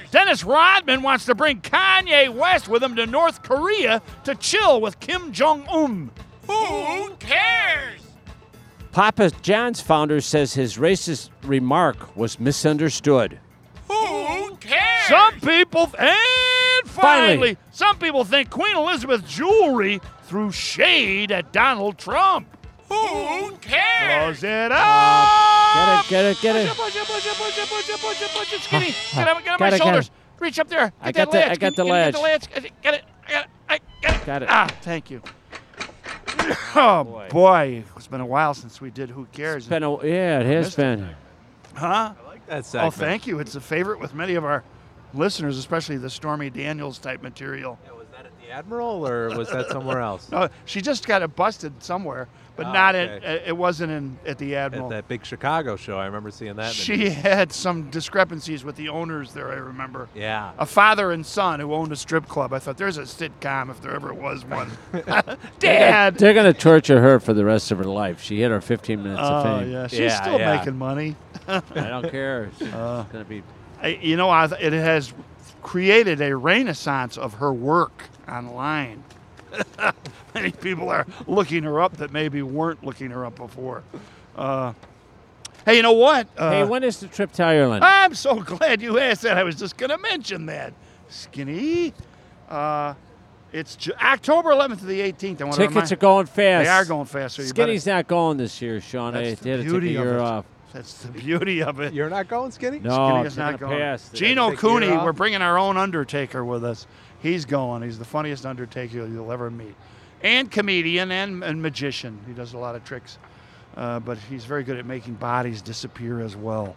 Dennis Rodman wants to bring Kanye West with him to North Korea to chill with Kim Jong-un. Who cares? Papa John's founder says his racist remark was misunderstood. Who cares? Some people, and finally, Finally. some people think Queen Elizabeth jewelry threw shade at Donald Trump. Who cares? Close it up. Get it, get it, get Push it. it, push it, push it, push it, push it, push it, Skinny. Huh, Get on, get on got my it, got shoulders. it. Reach up there. Get I that got the- latch. I got Can- the can you Get the latch. latch. Get it. Get it. I got it. I got it. Got it. Ah, thank you. Oh, boy. It's been a while since we did Who Cares. It's been a, yeah, it has Missed it. been. Huh? I like that Oh, segment. thank you. It's a favorite with many of our listeners, especially the Stormy Daniels type material. Yeah, was that at the Admiral or was that somewhere else? No, she just got it busted somewhere, but Oh, not okay. at. It wasn't in at the At Admiral. that big Chicago show, I remember seeing that. in the She news. had some discrepancies with the owners there. I remember. Yeah. A father and son who owned a strip club. I thought there's a sitcom if there ever was one. Dad. They're going to torture her for the rest of her life. She hit her fifteen minutes of Oh fame. yeah, she's Yeah, still yeah. making money. I don't care. It's Uh, going to be. I, you know, I, it has created a renaissance of her work online. Many people are looking her up that maybe weren't looking her up before. Uh, hey, you know what? Uh, Hey, when is the trip to Ireland? I'm so glad you asked that. I was just going to mention that. Skinny. Uh, it's Ju- October eleventh to the eighteenth. I want to Tickets remind- are going fast. They are going fast. So you better- Skinny's not going this year, Sean. I That's the had to take beauty a of year it. off. That's the beauty of it. You're not going, Skinny? No, Skinny it's is not not gonna going. pass. Gino Take a year Cooney, off? we're bringing our own Undertaker with us. He's going. He's the funniest Undertaker you'll ever meet. And comedian and, and magician. He does a lot of tricks. Uh, but he's very good at making bodies disappear as well.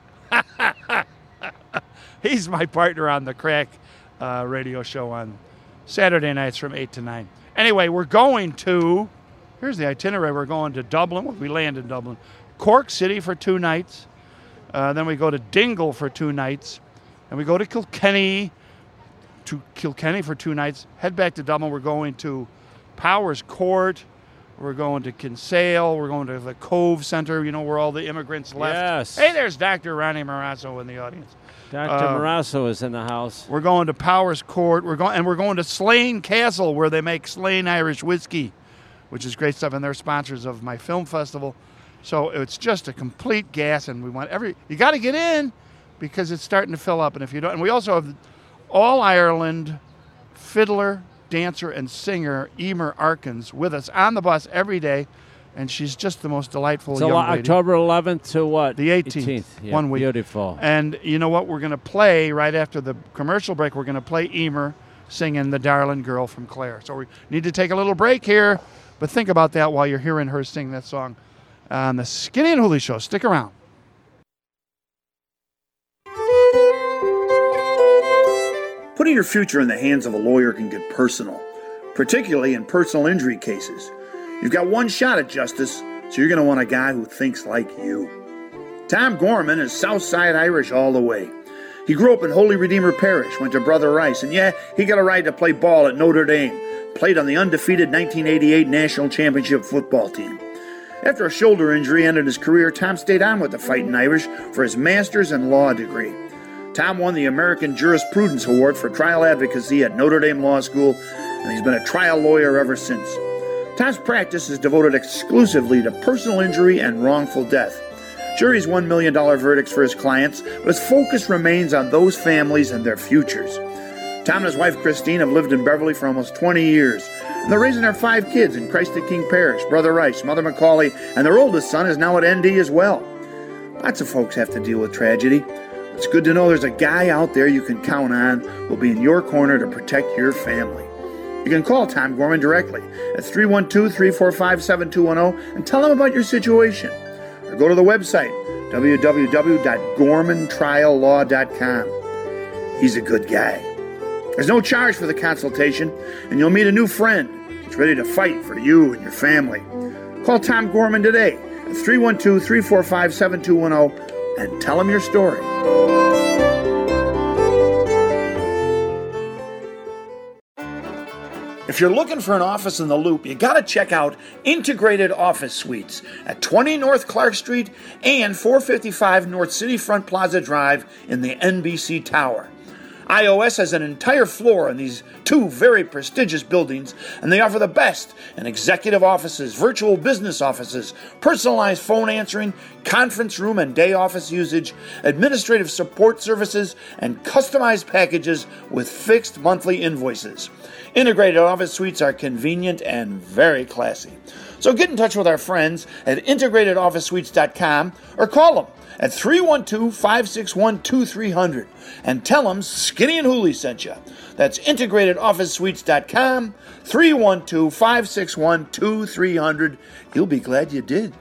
He's my partner on the Crack uh, radio show on Saturday nights from eight to nine. Anyway, we're going to, here's the itinerary. We're going to Dublin. We land in Dublin. Cork City for two nights. Uh, then we go to Dingle for two nights. And we go to Kilkenny, to Kilkenny for two nights. Head back to Dublin. We're going to Powers Court. We're going to Kinsale. We're going to the Cove Center, you know, where all the immigrants left. Yes. Hey, there's Doctor Ronnie Marasso in the audience. Doctor Uh, Marasso is in the house. We're going to Powers Court. We're going, and we're going to Slane Castle, where they make Slane Irish whiskey, which is great stuff. And they're sponsors of my film festival. So it's just a complete gas, and we want every. You got to get in because it's starting to fill up. And if you don't, and we also have All Ireland fiddler, dancer, and singer Emer Arkins with us on the bus every day, and she's just the most delightful So young lo- lady. October eleventh to what? The eighteenth, Yeah, one week. Beautiful. And you know what? We're going to play right after the commercial break. We're going to play Emer singing "The Darling Girl" from Claire. So we need to take a little break here, but think about that while you're hearing her sing that song on the Skinny and Hooley Show. Stick around. Putting your future in the hands of a lawyer can get personal, particularly in personal injury cases. You've got one shot at justice, so you're going to want a guy who thinks like you. Tom Gorman is Southside Irish all the way. He grew up in Holy Redeemer Parish, went to Brother Rice, and yeah, he got a right to play ball at Notre Dame, played on the undefeated nineteen eighty-eight National Championship football team. After a shoulder injury ended his career, Tom stayed on with the Fighting Irish for his master's in law degree. Tom won the American Jurisprudence Award for trial advocacy at Notre Dame Law School, and he's been a trial lawyer ever since. Tom's practice is devoted exclusively to personal injury and wrongful death. Sure, he's one million dollars verdicts for his clients, but his focus remains on those families and their futures. Tom and his wife Christine have lived in Beverly for almost twenty years, and they're raising their five kids in Christ the King Parish, Brother Rice, Mother Macaulay, and their oldest son is now at N D as well. Lots of folks have to deal with tragedy. It's good to know there's a guy out there you can count on who will be in your corner to protect your family. You can call Tom Gorman directly at three one two, three four five, seven two one zero and tell him about your situation. Or go to the website, w w w dot gorman trial law dot com. He's a good guy. There's no charge for the consultation, and you'll meet a new friend who's ready to fight for you and your family. Call Tom Gorman today at three one two, three four five, seven two one zero and tell him your story. If you're looking for an office in the Loop, you got to check out Integrated Office Suites at twenty North Clark Street and four fifty-five North City Front Plaza Drive in the N B C Tower. iOS has an entire floor in these two very prestigious buildings, and they offer the best in executive offices, virtual business offices, personalized phone answering, conference room and day office usage, administrative support services, and customized packages with fixed monthly invoices. Integrated office suites are convenient and very classy. So get in touch with our friends at integrated office suites dot com or call them at three one two, five six one, two three zero zero and tell them Skinny and Hooley sent you. That's integrated office suites dot com, three one two, five six one, two three zero zero. You'll be glad you did.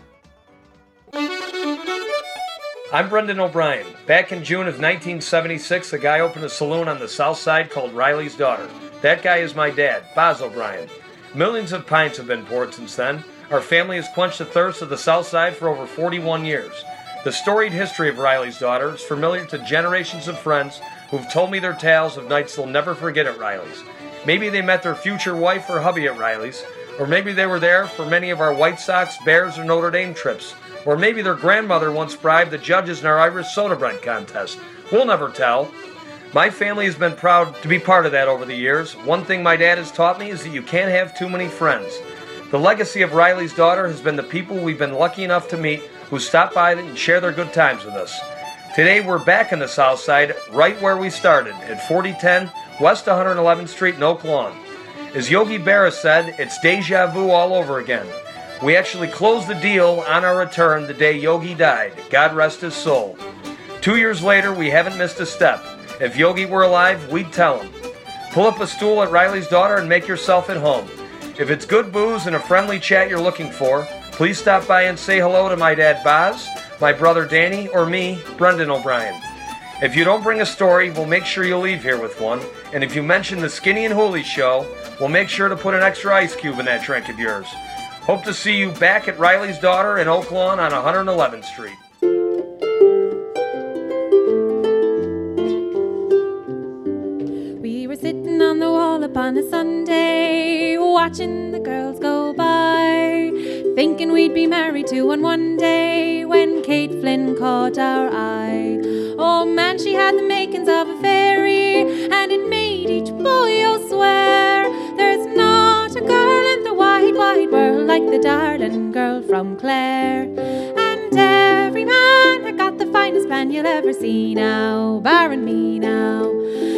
I'm Brendan O'Brien. Back in June of nineteen seventy-six, a guy opened a saloon on the south side called Riley's Daughter. That guy is my dad, Boz O'Brien. Millions of pints have been poured since then. Our family has quenched the thirst of the south side for over forty-one years. The storied history of Riley's Daughter is familiar to generations of friends who've told me their tales of nights they'll never forget at Riley's. Maybe they met their future wife or hubby at Riley's, or maybe they were there for many of our White Sox, Bears, or Notre Dame trips, or maybe their grandmother once bribed the judges in our Irish soda bread contest. We'll never tell. My family has been proud to be part of that over the years. One thing my dad has taught me is that you can't have too many friends. The legacy of Riley's Daughter has been the people we've been lucky enough to meet who stop by and share their good times with us. Today we're back in the south side, right where we started, at forty ten West one hundred eleventh Street in Oak Lawn. As Yogi Berra said, it's deja vu all over again. We actually closed the deal on our return the day Yogi died. God rest his soul. Two years later, we haven't missed a step. If Yogi were alive, we'd tell him. Pull up a stool at Riley's Daughter and make yourself at home. If it's good booze and a friendly chat you're looking for, please stop by and say hello to my dad Boz, my brother Danny, or me, Brendan O'Brien. If you don't bring a story, we'll make sure you leave here with one. And if you mention the Skinny and Hooley show, we'll make sure to put an extra ice cube in that drink of yours. Hope to see you back at Riley's Daughter in Oak Lawn on one hundred eleventh Street. We were sitting on the wall upon a Sunday, watching the girls go by, thinking we'd be married to one one day, when Kate Flynn caught our eye. Oh man, she had the makings of a fairy, and it made each boy oh swear, there's not a girl in the wide, wide world like the darling girl from Clare. And every man had got the finest plan you'll ever see now, barring me now.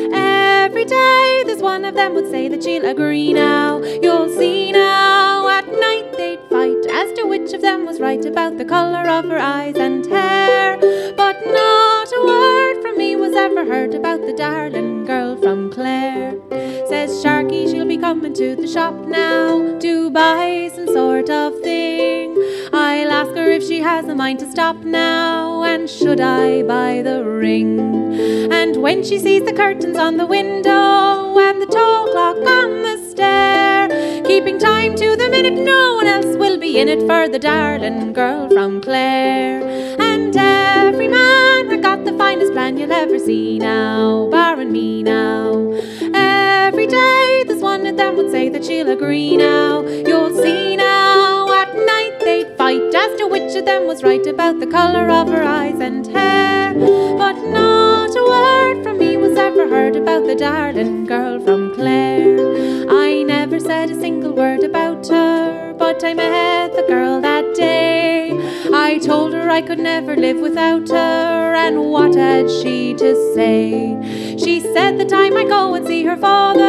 Every day there's one of them would say that she'll agree now. You'll see now, at night they'd fight as to which of them was right about the colour of her eyes and hair. But not a word from me was ever heard about the darling girl from Clare. Says Sharky she'll be coming to the shop now to buy some sort of thing. I'll ask her if she has a mind to stop now, and should I buy the ring. And when she sees the curtains on the window and the tall clock on the stair, keeping time to the minute, no one else will be in it for the darling girl from Clare. And every man had got the finest plan you'll ever see now, barring me now. Every day there's one of them would say that she'll agree now. You'll see now, at night they'd fight as to which of them was right about the colour of her eyes and hair. But not a word from me was ever heard about the darling girl from Clare. I never said a single word about her, but I met the girl that day. I told her I could never live without her, and what had she to say? She said the time I go and see her father,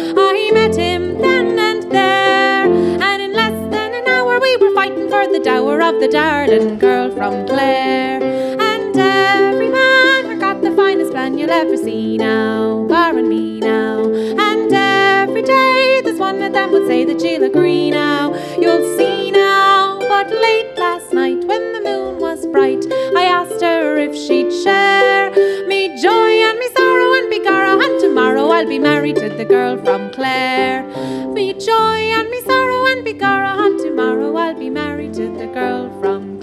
I met him then and there, and in less than an hour we were fighting for the dower of the darling girl from Clare. And every man had got the finest plan you'll ever see now, barring me now. And every day there's one of them would say that she'll agree now. You'll see now, but late last night when the moon was bright, I asked her if she'd share me joy and me sorrow and begorra, and tomorrow I'll be married to the girl from Clare. Me joy and me sorrow and begorra, and tomorrow I'll be married to the girl from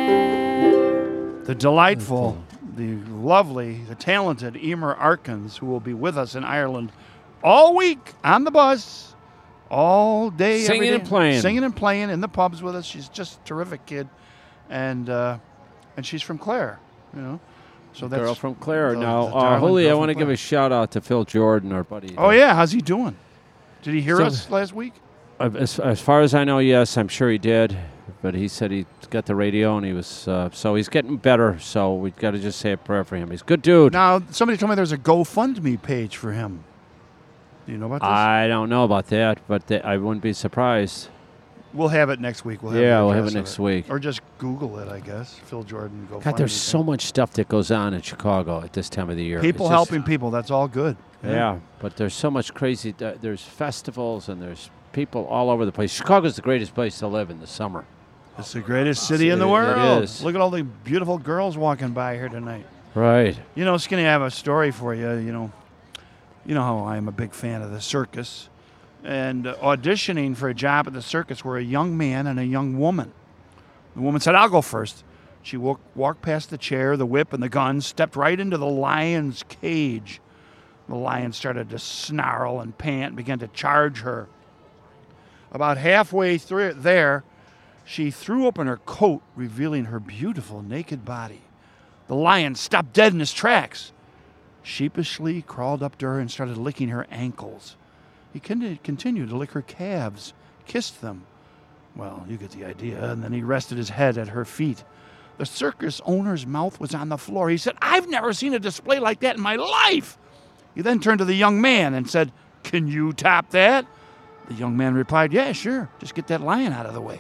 Clare. The delightful, the lovely, the talented Emer Arkins, who will be with us in Ireland all week on the bus, all day, Singing every day. and playing. Singing and playing in the pubs with us. She's just a terrific kid. And uh, and she's from Clare, you know. So The that's girl from Clare. the- now, the uh, darling Holy, girl I from want to give Clare. a shout out to Phil Jordan, our buddy. Oh yeah, how's he doing? Did he hear So- us last week? Uh, As, as far as I know, yes, I'm sure he did. But he said he got the radio and he was, uh, so he's getting better. So we've got to just say a prayer for him. He's a good dude. Now, somebody told me there's a GoFundMe page for him. Do you know about this? I don't know about that, but th- I wouldn't be surprised. We'll have it next week. We'll have Yeah, the we'll have address it of next week. Or just Google it, I guess. Phil Jordan GoFundMe. God, there's so much stuff that goes on in Chicago at this time of the year. People It's just- helping people. That's all good. Yeah, but there's so much crazy. Uh, there's festivals and there's people all over the place. Chicago's the greatest place to live in the summer. It's the greatest city in the It- world. It is. Look at all the beautiful girls walking by here tonight. Right. You know, Skinny, I have a story for you. You know, you know how I'm a big fan of the circus. And uh, auditioning for a job at the circus were a young man and a young woman. The woman said, I'll go first. She walk, walked past the chair, the whip, and the gun, stepped right into the lion's cage. The lion started to snarl and pant and began to charge her. About halfway through there, she threw open her coat, revealing her beautiful naked body. The lion stopped dead in his tracks. Sheepishly crawled up to her and started licking her ankles. He con- continued to lick her calves, kissed them. Well, you get the idea. And then he rested his head at her feet. The circus owner's mouth was on the floor. He said, I've never seen a display like that in my life. He then turned to the young man and said, can you top that? The young man replied, yeah, sure. Just get that lion out of the way.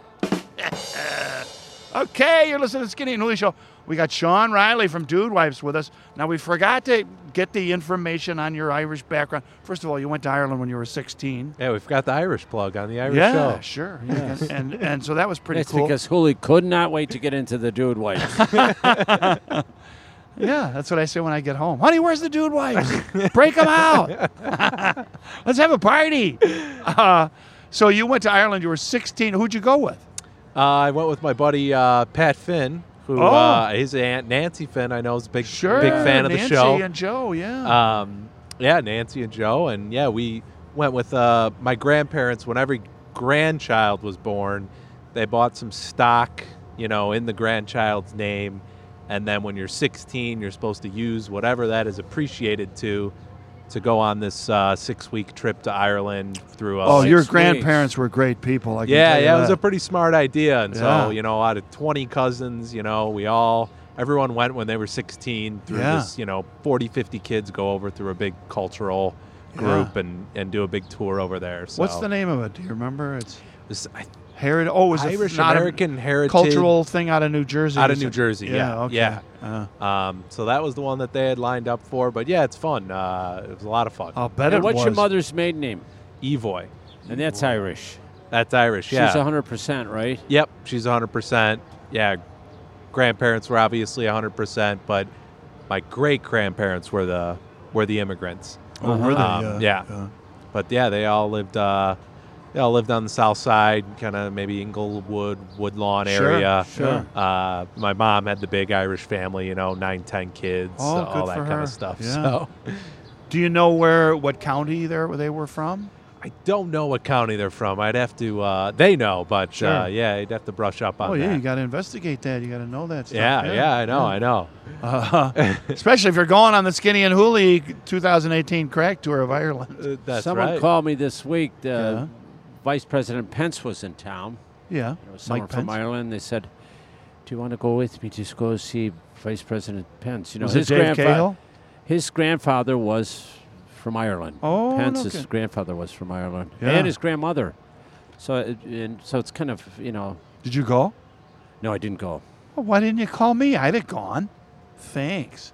Okay, you're listening to Skinny and Hooley Show. We got Sean Riley from Dude Wipes with us. Now, we forgot to get the information on your Irish background. First of all, you went to Ireland when you were sixteen. Yeah, we've got the Irish plug on the Irish yeah, show. sure. Yes. And, and so that was pretty That's cool. because Hooley could not wait to get into the dude wipes. Yeah, that's what I say when I get home. Honey, where's the Dude Wipes? Break them out. Let's have a party. Uh, so you went to Ireland. You were sixteen. Who'd you go with? Uh, I went with my buddy uh, Pat Finn, who Oh. uh, his aunt Nancy Finn, I know, is a big Sure. big fan of the Nancy show. and Joe, yeah. Um, yeah, Nancy and Joe, and yeah, we went with uh, my grandparents. When every grandchild was born, they bought some stock, you know, in the grandchild's name, and then when you're sixteen, you're supposed to use whatever that is appreciated to, to go on this uh, six-week trip to Ireland through. A, Oh, your Six grandparents were great people. I can yeah, tell you yeah, it was that. a pretty smart idea. And Yeah. so, you know, out of twenty cousins, you know, we all, everyone went when they were sixteen through Yeah. this, you know, forty, fifty kids go over through a big cultural group and, and do a big tour over there. So What's the name of it? Do you remember? It's This, I, Heritage. Oh, it was Irish a, not a American Heritage cultural thing out of New Jersey. out of you New said? Jersey. Yeah, okay. yeah. Uh, Um, so that was the one that they had lined up for. But yeah, it's fun. Uh, it was a lot of fun. I'll bet And it what's was. your mother's maiden name? Evoy. And that's Irish. That's Irish. Yeah. She's one hundred percent, right? Yep, she's one hundred percent. Yeah, grandparents were obviously one hundred percent, but my great grandparents were the were the immigrants. Oh, were they? Um, Uh, yeah. uh. But yeah, they all lived. Uh, they all lived on the south side, kind of maybe Inglewood, Woodlawn Sure, area. sure. Uh, my mom had the big Irish family, you know, nine, ten kids, Oh, all good that for kind her. of stuff. Yeah. So Do you know where, what county there they were from? I don't know what county they're from. I'd have to. Uh, they know, but Sure. uh, yeah, I'd have to brush up on Oh, that. yeah, you got to investigate that. You got to know that stuff. yeah, yeah, I know, I know. Uh, especially if you're going on the Skinny and Hooley twenty eighteen crack tour of Ireland. Uh, that's Someone right. called me this week. The Yeah. Vice President Pence was in town. Yeah, There was someone Mike from Pence. Ireland. They said, "Do you want to go with me to go see Vice President Pence?" You know, Was it his Dave grandfa- Cahill? His grandfather was from Ireland. Oh, no Pence's kidding. grandfather was from Ireland, Yeah. and his grandmother. So, it, and so it's kind of, you know. Did you go? No, I didn't go. Well, why didn't you call me? I'd have gone. Thanks.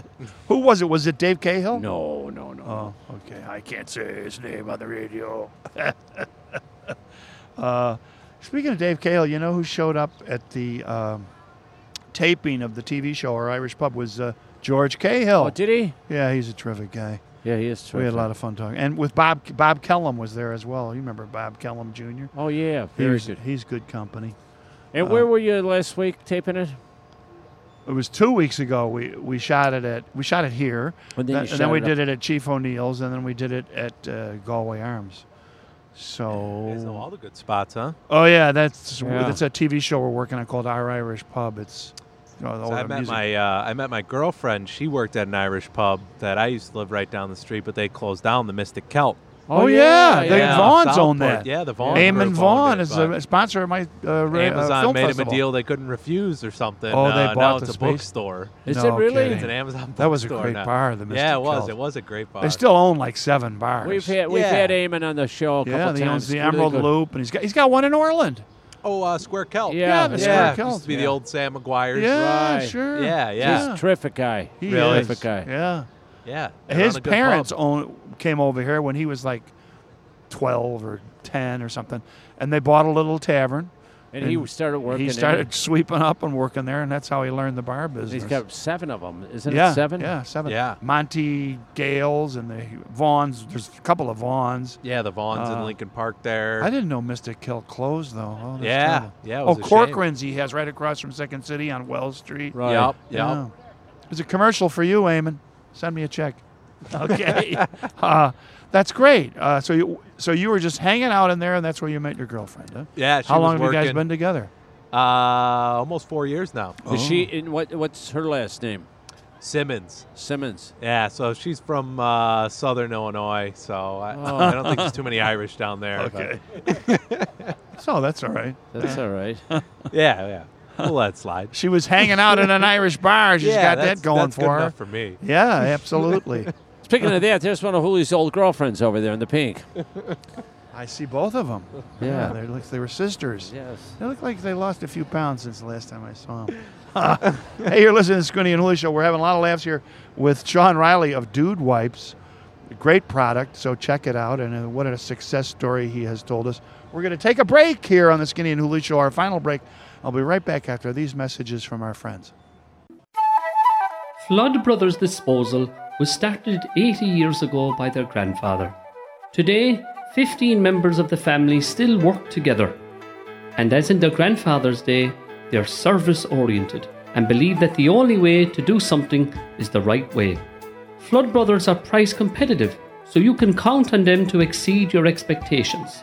Who was it? Was it Dave Cahill? No, no, no. Oh, okay. I can't say his name on the radio. uh, speaking of Dave Cahill, you know who showed up at the um, taping of the T V show, our Irish Pub, was uh, George Cahill. Oh, did he? Yeah, he's a terrific guy. Yeah, he is. We had a terrific. lot of fun talking. And with Bob Bob Kellum was there as well. You remember Bob Kellum Junior? Oh yeah, very he's, good. He's good company. And uh, where were you last week taping it? It was two weeks ago. We we shot it at we shot it here, And then you and shot then we it did up- it at Chief O'Neill's, and then we did it at uh, Galway Arms. So There's all the good spots, huh? oh yeah, that's Yeah. that's a T V show we're working on called Our Irish Pub. It's know, all So I the met music. my uh, I met my girlfriend. She worked at an Irish pub that I used to live right down the street, but they closed down, the Mystic Celt. Oh, yeah, the yeah. Vaughns Southport. own that. Yeah, the Vaughn. Eamon group Vaughn owned it, is but a sponsor of my uh, ra- uh, Amazon film made festival. him a deal they couldn't refuse or something. Oh, they uh, bought now the it's a space? bookstore. Is No it really? kidding. It's an Amazon bookstore. That was a great now. bar, the Mystic Yeah, it was. Celt. It was a great bar. They still own like seven bars. We've had we've Yeah. had Eamon on the show a yeah, couple he times. owns the It's really Emerald good. Loop, and he's got he's got one in Orland. Oh, uh, Square Celt. Yeah, Yeah, the yeah. Square Used Celt. to be the Yeah. old Sam McGuire's. Yeah, Right. sure. Yeah, yeah. He's a terrific guy. He Really? is. Terrific guy. Yeah. Yeah. They run His a good parents pub. own came over here when he was like twelve or ten or something, and they bought a little tavern. And he started working He in started it. sweeping up and working there, and that's how he learned the bar business. He's got seven of them, isn't yeah, it? Seven. Yeah, seven. Yeah. Monty Gales and the Vaughns. There's a couple of Vaughns. Yeah, the Vaughns Uh, in Lincoln Park there. I didn't know Mystic Kill closed though. Oh, that's Yeah, terrible. yeah, it Oh, was a shame. Corcoran's he has right across from Second City on Wells Street. Right. Yep, Yeah. yep. There's a commercial for you, Eamon. Send me a check. Okay. uh, that's great. Uh, so you so you were just hanging out in there, and that's where you met your girlfriend, huh? Yeah, she How long was have you guys working- been together? Uh, almost four years now. Is she in what? What's her last name? Simmons. Simmons. Yeah, so she's from uh, Southern Illinois, so I, Oh. I don't think there's too many Irish down there. Okay. So that's all right. That's all right. but- yeah, yeah. We'll let it slide. She was hanging out in an Irish bar. She's yeah, got that's, that going that's for good her. enough for me. Yeah, absolutely. Speaking of that, there's one of Julie's old girlfriends over there in the pink. I see both of them. Yeah. they look they were sisters. Yes. They look like they lost a few pounds since the last time I saw them. Hey, you're listening to the Squinty and Hooley Show. We're having a lot of laughs here with Sean Riley of Dude Wipes. Great product, so check it out. And uh, what a success story he has told us. We're going to take a break here on the Skinny and Hooley Show, our final break. I'll be right back after these messages from our friends. Flood Brothers Disposal was started eighty years ago by their grandfather. Today, fifteen members of the family still work together. And as in their grandfather's day, they're service-oriented and believe that the only way to do something is the right way. Flood Brothers are price competitive, so you can count on them to exceed your expectations.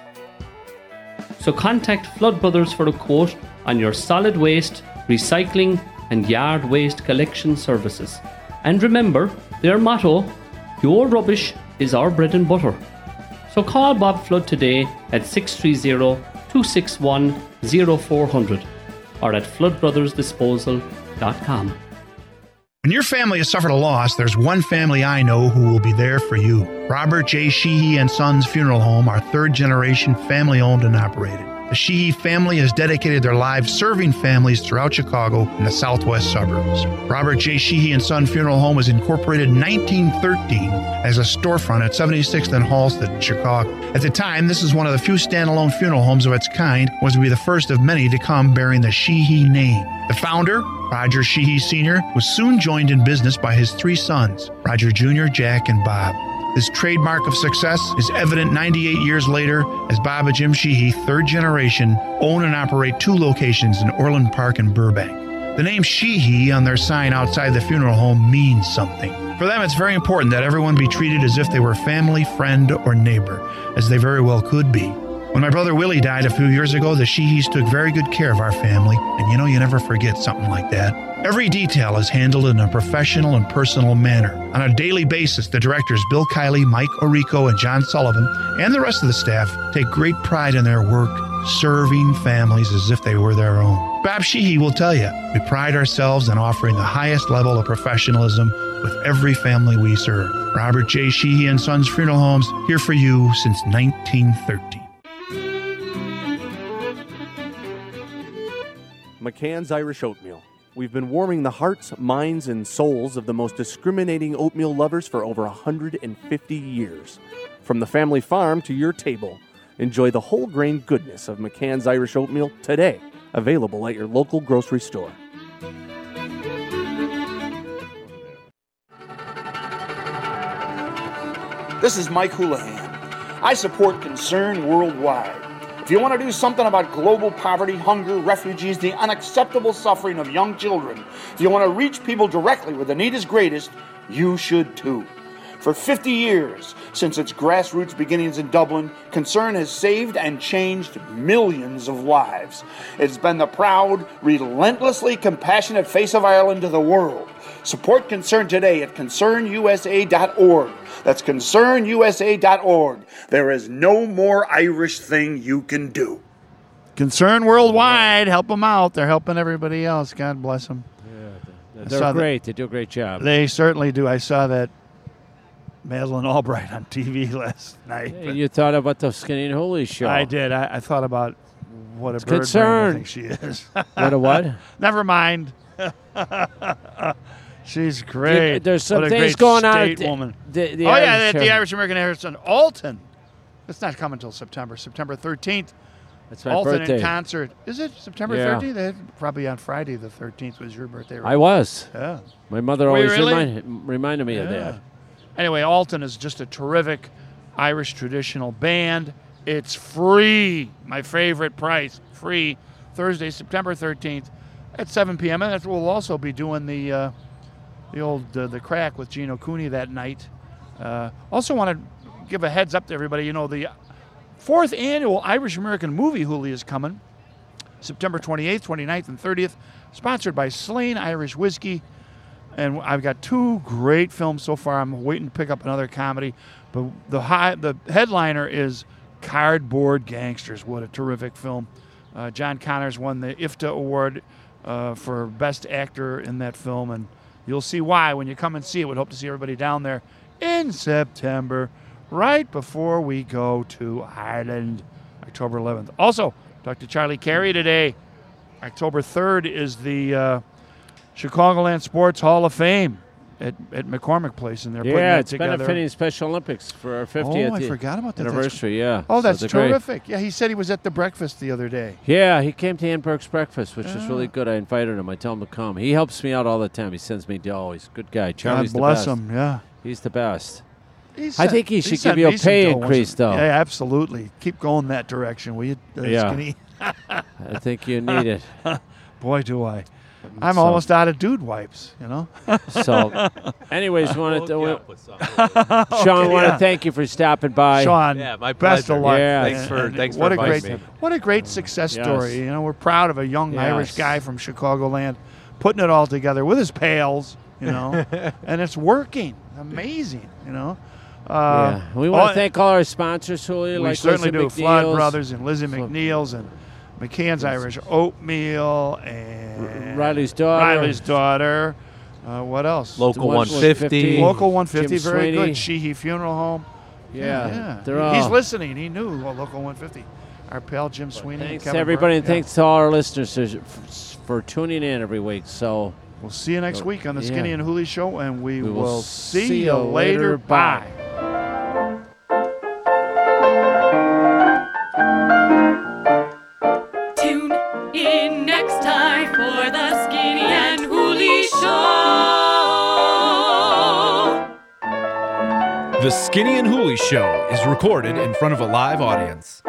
So contact Flood Brothers for a quote on your solid waste, recycling, and yard waste collection services. And remember their motto, your rubbish is our bread and butter. So call Bob Flood today at six three zero, two six one, zero four zero zero or at flood brothers disposal dot com. When your family has suffered a loss, there's one family I know who will be there for you. Robert J. Sheehy and Sons Funeral Home, our third generation family owned and operated. The Sheehy family has dedicated their lives serving families throughout Chicago and the southwest suburbs. Robert J. Sheehy and Son Funeral Home was incorporated in nineteen thirteen as a storefront at seventy-sixth and Halsted in Chicago. At the time, this is one of the few standalone funeral homes of its kind, was to be the first of many to come bearing the Sheehy name. The founder, Roger Sheehy Senior, was soon joined in business by his three sons, Roger Junior, Jack, and Bob. This trademark of success is evident ninety-eight years later as Bob and Jim Sheehy, third generation, own and operate two locations in Orland Park and Burbank. The name Sheehy on their sign outside the funeral home means something. For them, it's very important that everyone be treated as if they were family, friend, or neighbor, as they very well could be. When my brother Willie died a few years ago, the Sheehys took very good care of our family, and you know you never forget something like that. Every detail is handled in a professional and personal manner. On a daily basis, the directors Bill Kiley, Mike Orico, and John Sullivan, and the rest of the staff take great pride in their work, serving families as if they were their own. Bob Sheehy will tell you, we pride ourselves in offering the highest level of professionalism with every family we serve. Robert J. Sheehy and Sons Funeral Homes, here for you since nineteen thirteen. McCann's Irish Oatmeal. We've been warming the hearts, minds, and souls of the most discriminating oatmeal lovers for over one hundred fifty years. From the family farm to your table, enjoy the whole grain goodness of McCann's Irish Oatmeal today, available at your local grocery store. This is Mike Houlihan. I support Concern Worldwide. If you want to do something about global poverty, hunger, refugees, the unacceptable suffering of young children, if you want to reach people directly where the need is greatest, you should too. For fifty years, since its grassroots beginnings in Dublin, Concern has saved and changed millions of lives. It's been the proud, relentlessly compassionate face of Ireland to the world. Support Concern today at concern u s a dot org. That's concern u s a dot org. There is no more Irish thing you can do. Concern worldwide. Help them out. They're helping everybody else. God bless them. Yeah, they're great. They do a great job. They certainly do. I saw that Madeleine Albright on T V last night. Hey, you thought about the Skinny and Hooley show. I did. I, I thought about what a It's bird Concern. brain I think she is. What a what? Never mind. She's great. Yeah, there's some what a things great going on at state the- woman. the- the oh yeah, Irish the, the show. Irish American Heritage in Alton. It's not coming until September. September thirteenth. That's my Alton birthday. in concert. Is it September Yeah. thirteenth? Probably on Friday the thirteenth was your birthday, right? I was. Yeah. My mother Were you always really? reminded, reminded me of Yeah. that. Anyway, Alton is just a terrific Irish traditional band. It's free. My favorite price. Free. Thursday, September thirteenth at seven p.m. And that's, we'll also be doing the uh, the old uh, the crack with Gino Cooney that night. Uh, also want to give a heads up to everybody. You know, the fourth annual Irish American Movie Hoolie is coming. September twenty-eighth, twenty-ninth, and thirtieth. Sponsored by Slane Irish Whiskey. And I've got two great films so far. I'm waiting to pick up another comedy. But the high, the headliner is Cardboard Gangsters. What a terrific film. Uh, John Connors won the I F T A Award uh, for Best Actor in that film. And you'll see why when you come and see it. We'd hope to see everybody down there in September, right before we go to Ireland, October eleventh. Also, talked to Charlie Carey today. October third is the uh, Chicagoland Sports Hall of Fame at, at McCormick Place, and they're putting Yeah, that it's together. benefiting Special Olympics for our fiftieth Oh, I forgot about that. That's- anniversary. Yeah. Oh, So that's they're great. terrific. Yeah, he said he was at the breakfast the other day. Yeah, he came to Ann Burke's breakfast, which was Yeah. really good. I invited him. I told him to come. He helps me out all the time. He sends me dough. He's a good guy. Charlie's God bless the best. him. Yeah. He's the best. He I sent- think he should give sent you a me some pay dough once increase, in- though. Yeah, absolutely. Keep going that direction, will you, uh, Yeah. Skinny? I think you need it. Boy, do I. I'm So- almost out of dude wipes, you know? So, anyways, wanted to, Hook you up with some. Sean, Okay, want to yeah. thank you for stopping by. Sean, Yeah, my best pleasure. of luck. Yeah. Thanks And- for- and thanks for what a inviting great, me. What a great success Yes. story. You know, we're proud of a young Yes. Irish guy from Chicagoland putting it all together with his pals, you know, and it's working. Amazing, you know. Uh, Yeah. We want oh, to thank all our sponsors, Julie, We like certainly Lizzie do. Flood McNeil's. Brothers and Lizzie McNeil's and McCann's Irish Oatmeal and Riley's daughter. Riley's daughter. Uh, what else? Local one one fifty. Local one fifty, Jim very Sweeney. good. Sheehy Funeral Home. Yeah, yeah. they're He's all- listening. He knew well, Local one fifty. Our pal Jim Sweeney. and Thanks to Kevin everybody, Burke. and thanks to all our listeners for, for tuning in every week. So We'll see you next So, week on the yeah. Skinny and Hooley Show, and we, We will will see see you you later. later. Bye. Bye. Tune in next time for the Skinny and Hooley Show. The Skinny and Hooley Show is recorded in front of a live audience.